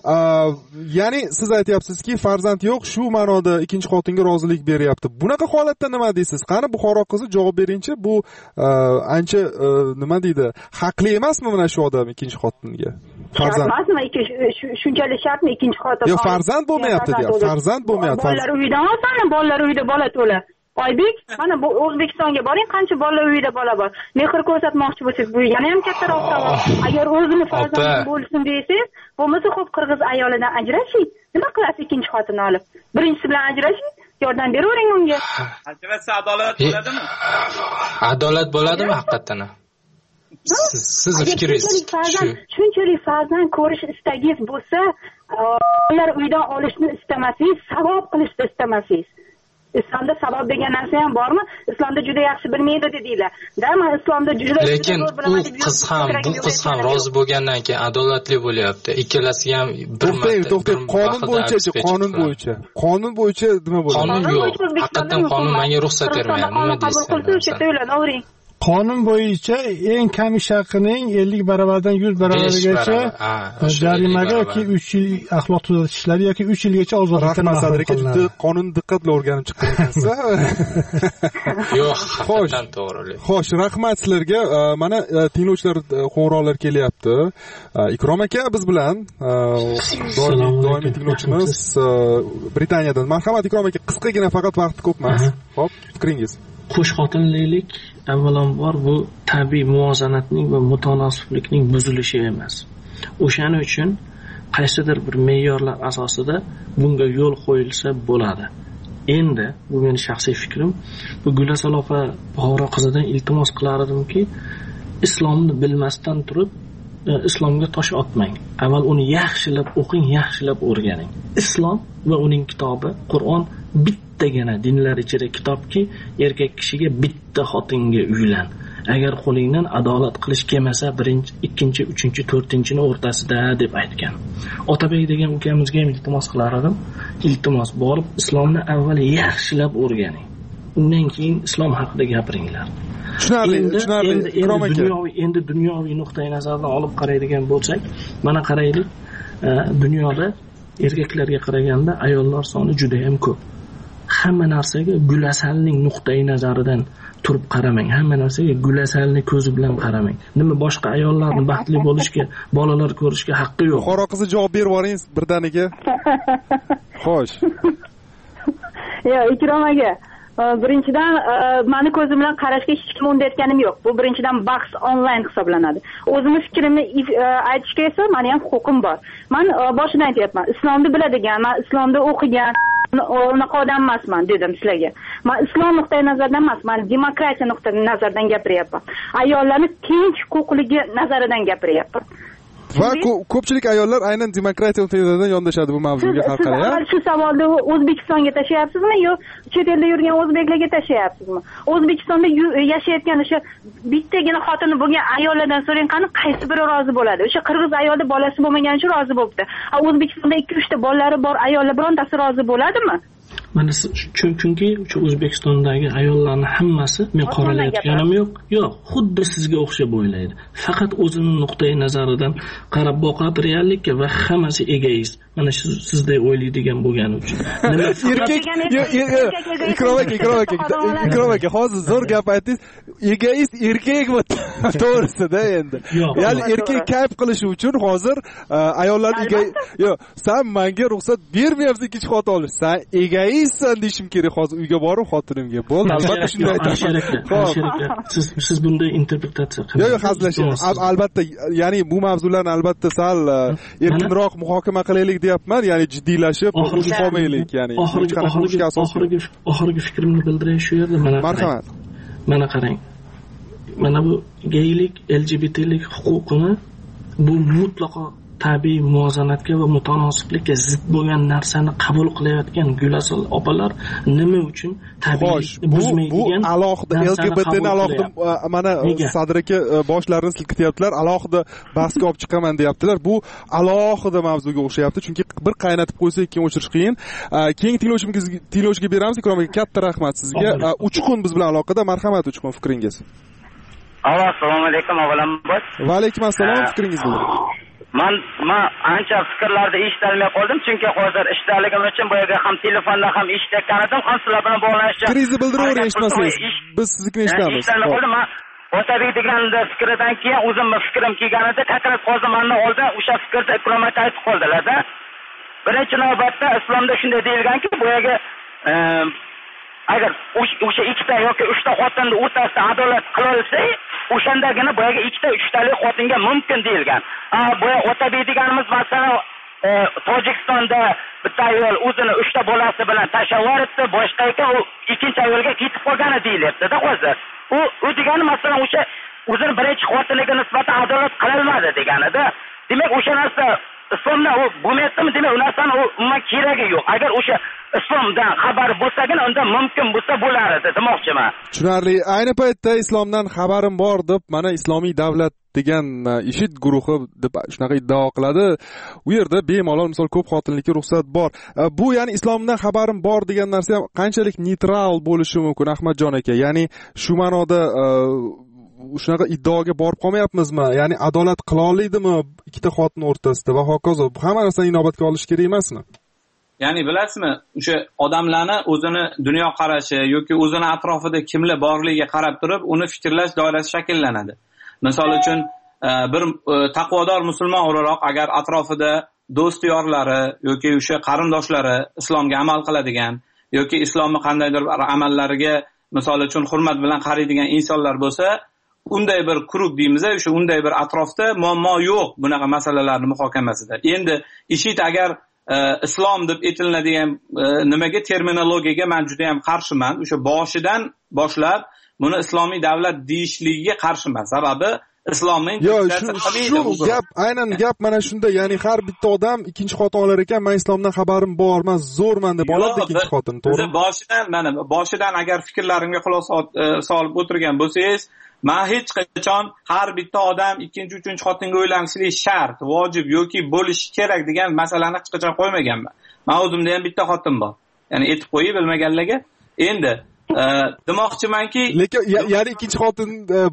Ya'ni siz aytyapsizki, farzand yo'q, shu ma'noda ikkinchi xotinga rozilik beryapti. Bunaqa holatda nima deysiz? Qani Buxoro qizi javob beringchi. Bu ancha nima deydi? Haqli emasmi mana shu odam ikkinchi xotinga? Farzand emasmi? Shunchalik shartmi ikkinchi xotin? Yo'q, farzand bo'lmayapti. Farzand bo'lmayapti. Bolalar uyida olsana, bolalar uyida bola to'la. Oybek, mana bu O'zbekistonga boring, qancha bolalar uyida bola bor. Mehr ko'rsatmoqchi bo'lsangiz, bu yana ham kattaroq savol. Agar o'zini farzandi bo'lsin desangiz, bo'lmasa xo'p qirg'iz ayolidan ajrashing. Nima qilasiz ikkinchi xotinni olib? Birinchisi bilan ajrashing, yordam beravering unga. Ajrashsa adolat bo'ladimi? Adolat bo'ladimi haqiqatan? Siz fikringiz shunchalik farzand ko'rish istagingiz bo'lsa, ular uydan olishni istamasangiz, savob qilishni istamasangiz. Islomda savob degan narsa ham bormi? Islomda juda yaxshi bilmaydi dedinglar. Men islomda juda lekin bu qiz ham rozi bo'lgandan keyin adolatli bo'lyapti. Ikkalasi ham bir marta qonun bo'yicha nima bo'ladi? Qonun yo'q. Haqiqatan qonun menga ruxsat bermayapti. Nima deysiz? Qonun bo'yicha eng kamish haqining 50 baravardan 100 baravargacha jarimaga yoki 3 yil axloq tuzatishlar yoki 3 yilgacha ozodlikdan mahrum qilinadi. Qonunni diqqat bilan o'rganib chiqqan ekansiz. Yo'q, haqiqatan to'g'ri. Xo'sh, rahmat sizlarga. Mana tinglovchilar qo'ng'iroqlar kelyapti. Ikrom aka biz bilan doimiy tinglovchimiz Britaniyadan. Marhamat Ikrom aka, qisqagina, faqat vaqt ko'p emas. Xo'p, fikringiz? Qo'shxotinlilik avvalambor bu tabiiy muvozanatning va mutanosiblikning buzilishi emas. O'shaning uchun qaysidir bir me'yorlar asosida bunga yo'l qo'yilsa bo'ladi. Endi bu meni shaxsiy fikrim. Bu Gulasal opa Buxoro qizidan iltimos qilar edimki, islomni bilmasdan turib islomga tosh otmang. Avval uni yaxshilab o'qing, yaxshilab o'rganing. Islom va uning kitobi Qur'on bittagina dinlar ichida kitobki, erkak kishiga bitta xotinga uylan. Agar qo'lingdan adolat qilish kelmasa, birinchi, ikkinchi, uchinchi, to'rtinchini o'rtasida deb aytgan. Otabek degan ukamizga ham iltimos qilar edim. Iltimos borib islomni avval yaxshilab o'rganing. Undan keyin islom haqida gapiringlar. Tushunarli. Endi dunyoviy nuqtai nazardan olib qaraydigan bo'lsak, mana qaraylik, dunyoda erkaklarga qaraganda ayollar soni juda ham ko'p. Hamma narsaga Gulasalning nuqtai nazaridan turib qaramang. Hamma narsaga Gulasalni ko'zi bilan qaramang. Nima boshqa ayollarni baxtli bo'lishga, bolalar ko'rishga haqqi yo'q. Buxoro qizi javob berib yuboringiz birdaniga. Xo'sh. Ikrom aka, birinchidan meni ko'zim bilan qarashga hech kim undayotganim yo'q. Bu birinchidan bahs onlayn hisoblanadi. O'zimning fikrimni aytishga esa meni ham huquqim bor. Men boshidan aytyapman, islomni biladigan, men islomda o'qigan, unaqa odam emasman dedim sizlarga. Men islom nuqtai nazaridan emas, men demokratiya nuqtai nazaridan gapiryapman. Ayollarning teng huquqligi nazaridan gapiryapman. Va ko'pchilik ayollar aynan demokratiya nuqtai nazaridan yondashadi bu mavzuga xalqaro. Siz shu savolni O'zbekistonga tashlayapsizmi yo chet elda yurgan o'zbeklarga tashlayapsizmi? O'zbekistonda yashayotgan o'sha bittagina xotini bo'lgan ayollardan so'rang, qani qaysi biri rozi bo'ladi? O'sha qirg'iz ayolda bolasi bo'lmagani uchun rozi bo'libdi. O'zbekistonda 2-3 ta bolalari bor ayollar birontasi rozi bo'ladimi? Mana chunki O'zbekistondagi ayollarning hammasi men qoralayotganim yo'q, xuddi sizga o'xshab o'ylaydi. Faqat o'zining nuqtai nazaridan qarab boqadi reallikka va hammasi egoist. Mana sizday o'ylaydigan bo'lgani uchun. Ikrom aka, hozir zo'r gap aytdingiz. Egoist erkak bu to'g'risida endi. Ya'ni erkak kayf qilishi uchun hozir ayollarning yo'q, sen menga ruxsat bermayapsan ikkinchi xotin olish. Sen egoistsan deyishim kerak hozir uyga borib xotinimga. Bo'ldi, albatta shunday aytaman. Siz bunday interpretatsiya qiling. Yo'q, hazillashyapman. Albatta, ya'ni bu mavzularni albatta sal erkinroq muhokama qilaylik deyapman, ya'ni jiddiylashib qolmaylik, ya'ni oxirgi fikrimni bildiray shu yerda. Marhamat. Mana qarang. Mana bu geylik, LGBTlik huquqini bu mutlaqo tabiiy muvozanatga va mutanosiblikka zid bo'lgan narsani qabul qilayotgan Gulasol opalar nima uchun tabiiylikni buzmaydigan bu alohida LGBTni alohida mana Sadr aka boshlarini silkityaptilar, alohida bahsga olib chiqaman deyaptilar. Bu alohida mavzuga o'xshayapti, chunki bir qaynatib qo'ysak keyin o'chirish qiyin. Keyin tinglovchiga beramiz. Ikrom aka, katta rahmat sizga. Uchqun biz bilan aloqada. Marhamat Uchqun, fikringiz. Assalomu alaykum avvalambor. Va alaykum assalom, fikringiz bilan. Men ancha fikrlarni eshitolmay qoldim, chunki hozir ishdaligim uchun bu yerga ham telefonda ham eshitayotgan edim, ham sizlar bilan bog'lanishga. Krizni bildiravering, eshitmasangiz. Biz sizni eshitamiz. Eshitolmay qoldim. Otabek deganda fikridan keyin o'zimning fikrim kelganida kakrat hozir mendan oldin o'sha fikrda Ikrom aka aytib qoldilar-da. Birinchi navbatda islomda shunday deyilganki, bu yerga agar o'sha ikkita yoki uchta xotinni o'rtasida adolat qila olsa, o'shandagina bu yerga ikkita uchtali xotinga mumkin deyilgan. Bu Otabek deganimiz masalan Tojikistonda bitta ayol o'zini uchta bolasi bilan tashlab yuboribdi, boshqa ekan u ikkinchi ayolga ketib qolgani deyilyapti-da hozir. U degani masalan o'sha o'zini birinchi xotiniga nisbatan adolat qila olmadi deganida. Demak o'sha narsa islomda u bo'lmaydimi? Demak u narsani umuman keragi yo'q. Agar o'sha islomdan xabar bo'lsagina unda mumkin bo'lsa bo'lar edi demoqchiman. Tushunarli. Ayni paytda islomdan xabarim bor deb mana Islomiy davlat degan IShID guruhi deb shunaqa iddao qiladi. U yerda bemalol misol ko'p xotinlikka ruxsat bor. Bu ya'ni islomdan xabarim bor degan narsa ham qanchalik neytral bo'lishi mumkin Ahmadjon aka? Ya'ni shu ma'noda shunaqa iddaoga borib qolmayapmizmi? Ya'ni adolat qila oladimi ikkita xotin o'rtasida va hokazo? Hamma narsani inobatga olish kerak emasmi? Ya'ni bilasizmi, o'sha odamlarni o'zini dunyo qarashi yoki o'zini atrofida kimlar borligiga qarab turib, uni fikrlash doirasi shakllanadi. Misol uchun, bir taqvodor musulmon o'laroq agar atrofida do'st yorlari yoki o'sha qarindoshlari islomga amal qiladigan yoki islomning qandaydir amallariga misol uchun hurmat bilan qaraydigan insonlar bo'lsa, unday bir klub deymiz, o'sha unday bir atrofda muammo yo'q bunaqa masalalarni muhokamasida. Endi IShID agar islom deb aytiladigan nimaga terminologiyaga men juda ham qarshiman. O'sha boshidan boshlab buni islomiy davlat deyishligiga qarshiman. Sababi islomning shu gap, aynan gap mana shunda, ya'ni har bitta odam ikkinchi xotin olar ekan, men islomdan xabarim bor, men zo'rman deb oladi ikkinchi xotin, to'g'rimi? Boshidan agar fikrlarimga xulosa solib o'tirgan bo'lsangiz, men hech qachon har bitta odam ikkinchi, uchinchi xotinga uylanishlik shart, vojib yoki bo'lishi kerak degan masalani hech qachon qo'ymaganman. Men o'zimda ham bitta xotin bor. Ya'ni aytib qo'yib bilmaganlarga. Endi demoqchimanki, lekin ya'ni ikkinchi xotin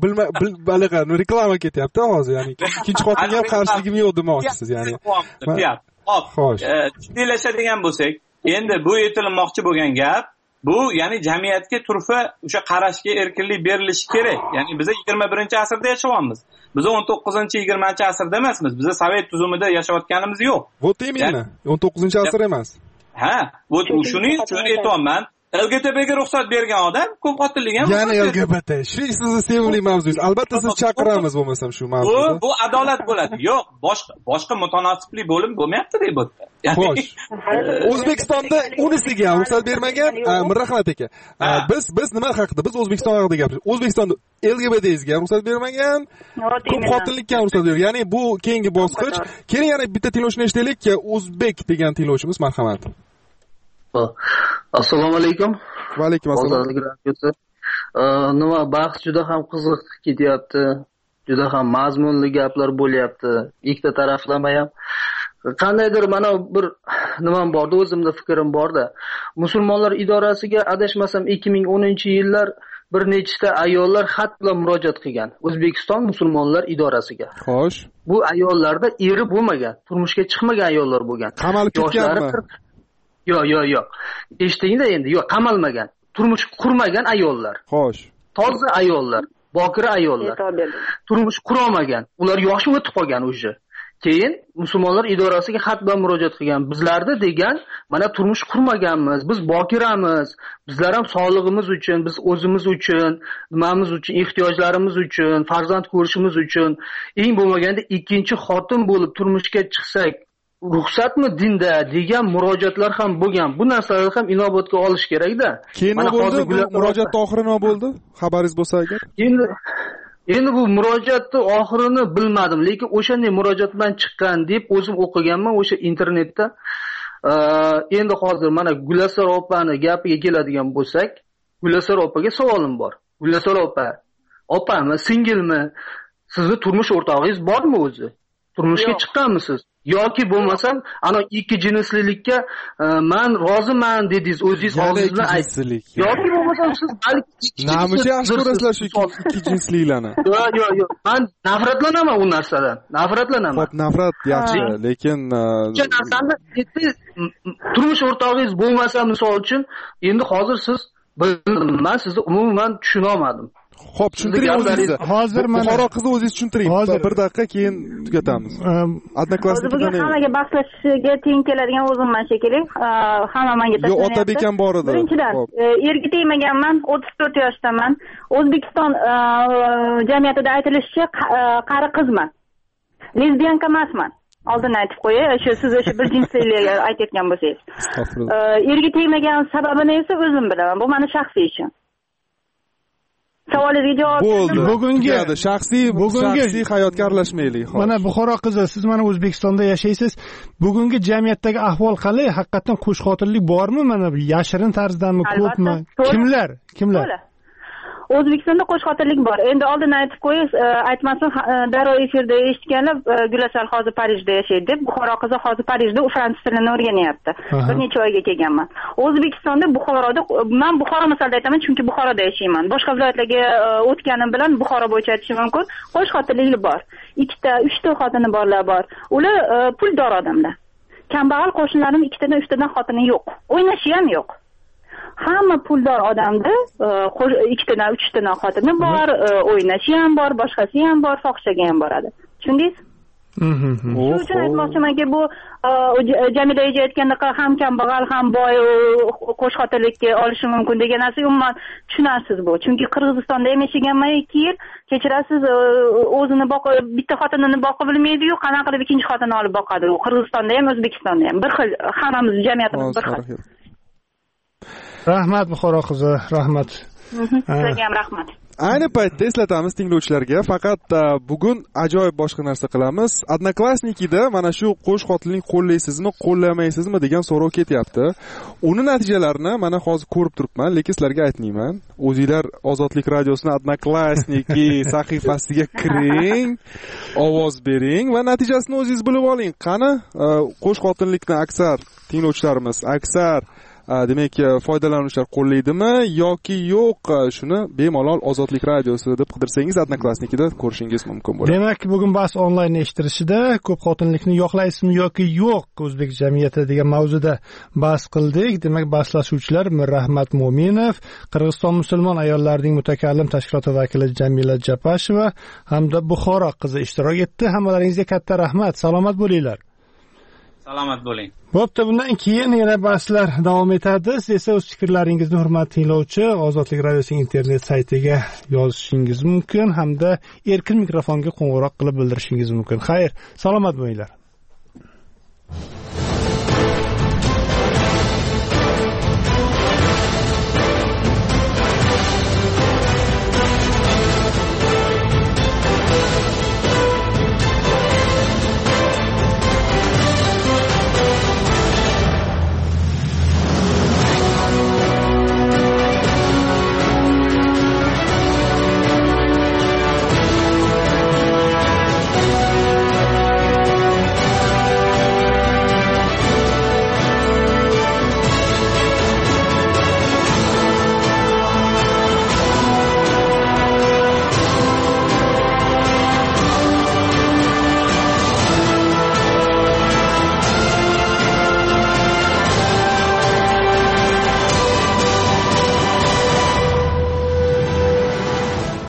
reklama ketyapti hozir, ya'ni ikkinchi xotinga ham qarshiligim yo'q demoqchisiz, ya'ni. Xo'p, jiddiylashadigan bo'lsak, endi bu aytilmoqchi bo'lgan gap bu, ya'ni jamiyatga turfa o'sha qarashga erkinlik berilishi kerak. Ya'ni biz 21-asrda yashayapmiz. Biz 19-20-asrda emasmiz. Biz sovet tuzumida yashayotganimiz yo'q. Bu temini 19-asr emas. Ha, bu shuning uchun aytayapman. LGBTga ruxsat bergan odam ko'p xotinlik ham. Ya'ni LGBT. Shu sizni sevimli mavzungiz. Albatta siz chaqiramiz bo'lmasam shu mavzuda. Bu adolat bo'ladi. Yo'q, boshqa mutanosiblik bo'lim bo'lmayapti-da bu yerda. Xo'sh. O'zbekistonda unisiga ham ruxsat bermagan Mirrahmat aka. Biz nima haqida? Biz O'zbekiston haqida gapiramiz. O'zbekistonda LGBTga ham ruxsat bermagan, ko'p xotinlikka ham ruxsat bergan. Ya'ni bu keyingi bosqich. Keling yana bitta tinglovchini eshitaylik. O'zbek degan tinglovchimiz marhamat. Assalomu alaykum. Va alaykum assalom. Nima bahs juda ham qiziq ketyapti. Juda ham mazmunli gaplar bo'lyapti. Ikkita taraflama ham. Qandaydir mana bir nimam borda, o'zimda fikrim borda. Musulmonlar idorasiga adashmasam 2010-yillar bir nechta ayollar xat bilan murojaat qilgan. O'zbekiston musulmonlar idorasiga. Xo'sh. Bu ayollarda eri bo'lmagan, turmushga chiqmagan ayollar bo'lgan. Qamalib ketganmi? Yo'q. Eshitingda endi, yo'q, qamalmagan. Turmush qurmagan ayollar. Xo'sh. Toza ayollar, bokira ayollar. Turmush qurolmagan. Ular yoshi o'tib qolgan o'sha. Keyin musulmonlar idorasiga xat bilan murojaat qilgan. Bizlarda degan, mana turmush qurmaganmiz, biz bokiramiz. Bizlar ham sog'lig'imiz uchun, biz o'zimiz uchun, nimamiz uchun, ehtiyojlarimiz uchun, farzand ko'rishimiz uchun, eng bo'lmaganda ikkinchi xotin bo'lib turmushga chiqsak ruxsatmi dinda degan murojaatlar ham bo'lgan. Bu narsalarni ham inobatga olish kerak-da. Keyin nima bo'ldi? Murojaat oxiri nima bo'ldi? Xabaringiz bo'lsa agar. Endi bu murojaatni oxirini bilmadim, lekin o'shanday murojaatdan chiqqan deb o'zim o'qiganman o'sha internetda. Endi hozir mana Gulasar opani gapiga keladigan bo'lsak, Gulasar opaga savolim bor. Gulasar opa, opami, singilmi? Sizni turmush o'rtog'ingiz bormi o'zi? Turmushga chiqqanmisiz? Yoki bo'lmasam, ana ikki jinslilikka men roziman dedingiz, o'zingiz og'zingizdan aytdingiz. Yoki bo'lmasam siz balki namicha yaxshi ko'rasizlar shu ikki jinsliklarni? Yo'q. Men nafratlanaman u narsadan. Nafratlanaman. Xo'p, nafrat yaxshi, lekin o'sha narsani turmush o'rtog'ingiz bo'lmasa, misol uchun, endi hozir siz men sizni umuman tushuna olmadim. Xo'p, tushuntiring o'zingizni. Hozir mana Buxoro qizi o'zingiz tushuntiring. Bir daqiqa keyin tugatamiz. Odnoklassnikdan bugun hammaga bahslashishga teng keladigan o'zimman shekilli. Hamma menga tashlanayapti. Yo'q, Otabek ham bor edi. Birinchidan, erga tegmaganman, 34 yoshdaman. O'zbekiston jamiyatida aytilishicha qari qizman. Lesbiyanka emasman. Oldin aytib qo'yay, siz o'sha bir jinslilikni aytayotgan bo'lsangiz. Erga tegmagan sababini esa o'zim bilaman. Bu meni shaxsiy ishim. Savolingizga javob bo'ldi. Bugungi shaxsiy hayotga aralashmaylik. Mana Buxoro qizi, siz mana O'zbekistonda yashaysiz. Bugungi jamiyatdagi ahvol qalay? Haqiqatan qo'shxotinlik bormi? Mana yashirin tarzdami, ko'pmi? Kimlar? O'zbekistonda qo'shxotinlik bor. Endi oldin aytib qo'yish, aytmasin, darrov efirda eshitganlar, Gulasal hozir Parijda yashaydi deb, Buxoro qizi hozir Parijda fransuz tilini o'rganyapti. Bir necha oyga kelganman. O'zbekistonda Buxoroda, men Buxoro misolida aytaman, chunki Buxoroda yashayman. Boshqa viloyatlarga o'tganim bilan Buxoro bo'yicha aytishim mumkin. Qo'shxotinlik bor. 2ta, 3ta xotini borlar bor. Ular puldor odamlar. Kambag'al qo'shnilarim 2tadan 3tadan xotini yo'q. O'ynashi ham yo'q. Hamma puldor odamda 2tadan 3tadan xotini bor, o'ynashi ham bor, boshqasi ham bor, fohishaga ham boradi. Tushundingiz? Shu uchun aytmoqchimanki, bu Jamila aytgandaqa ham kambag'al ham boy qo'shxotinlikka olishi mumkin degan narsa umuman tushunarsiz bu. Chunki Qirg'izistonda ham yashaganman 2 yil. Kechirasiz, o'zini bitta xotinini boqib bilmaydi-yu, qanaqa qilib ikkinchi xotinini olib boqadi. U Qirg'izistonda ham, O'zbekistonda ham bir xil, hammamiz jamiyatimiz bir xil. Rahmat Buxoro qizi, rahmat. Sizlarga ham rahmat. Ayni paytda eslatamiz tinglovchilarga, faqat bugun ajoyib boshqa narsa qilamiz. Odnoklassnikida mana shu qo'shxotinlik qo'llaysizmi, qo'llamaysizmi degan so'rov ketyapti. Uni natijalarini mana hozir ko'rib turibman, lekin sizlarga aytmayman. O'zingizlar Ozodlik radiosini Odnoklasniki sahifasiga kiring, ovoz bering va natijasini o'zingiz bilib oling. Qani, qo'shxotinlikni aksar tinglovchilarimiz, demak, foydalanuvchilar qo'llaydimi yoki yo'q, shuni bemalol Ozodlik radiosi deb qidirsangiz Odnoklassnikida ko'rishingiz mumkin bo'ladi. Demak, bugun bahs onlayn eshittirishida ko'p xotinlikni yoqlaysizmi yoki yo'q o'zbek jamiyati degan mavzuda bahs qildik. Demak, bahslashuvchilar Mirrahmat Mo'minov, Qirg'iziston musulmon ayollarining mutakallim tashkiloti vakili Jamila Japasheva hamda Buxoro qizi ishtirok etdi. Hammalaringizga katta rahmat. Salomat bo'linglar. Salomat bo'ling. Bo'pti, bundan keyin yana bahslar davom etadi. Siz esa o'z fikrlaringizni hurmatli tinglovchi Ozodlik radiosining internet saytiga yozishingiz mumkin hamda erkin mikrofonga qo'ng'iroq qilib bildirishingiz mumkin. Xayr, salomat bo'linglar.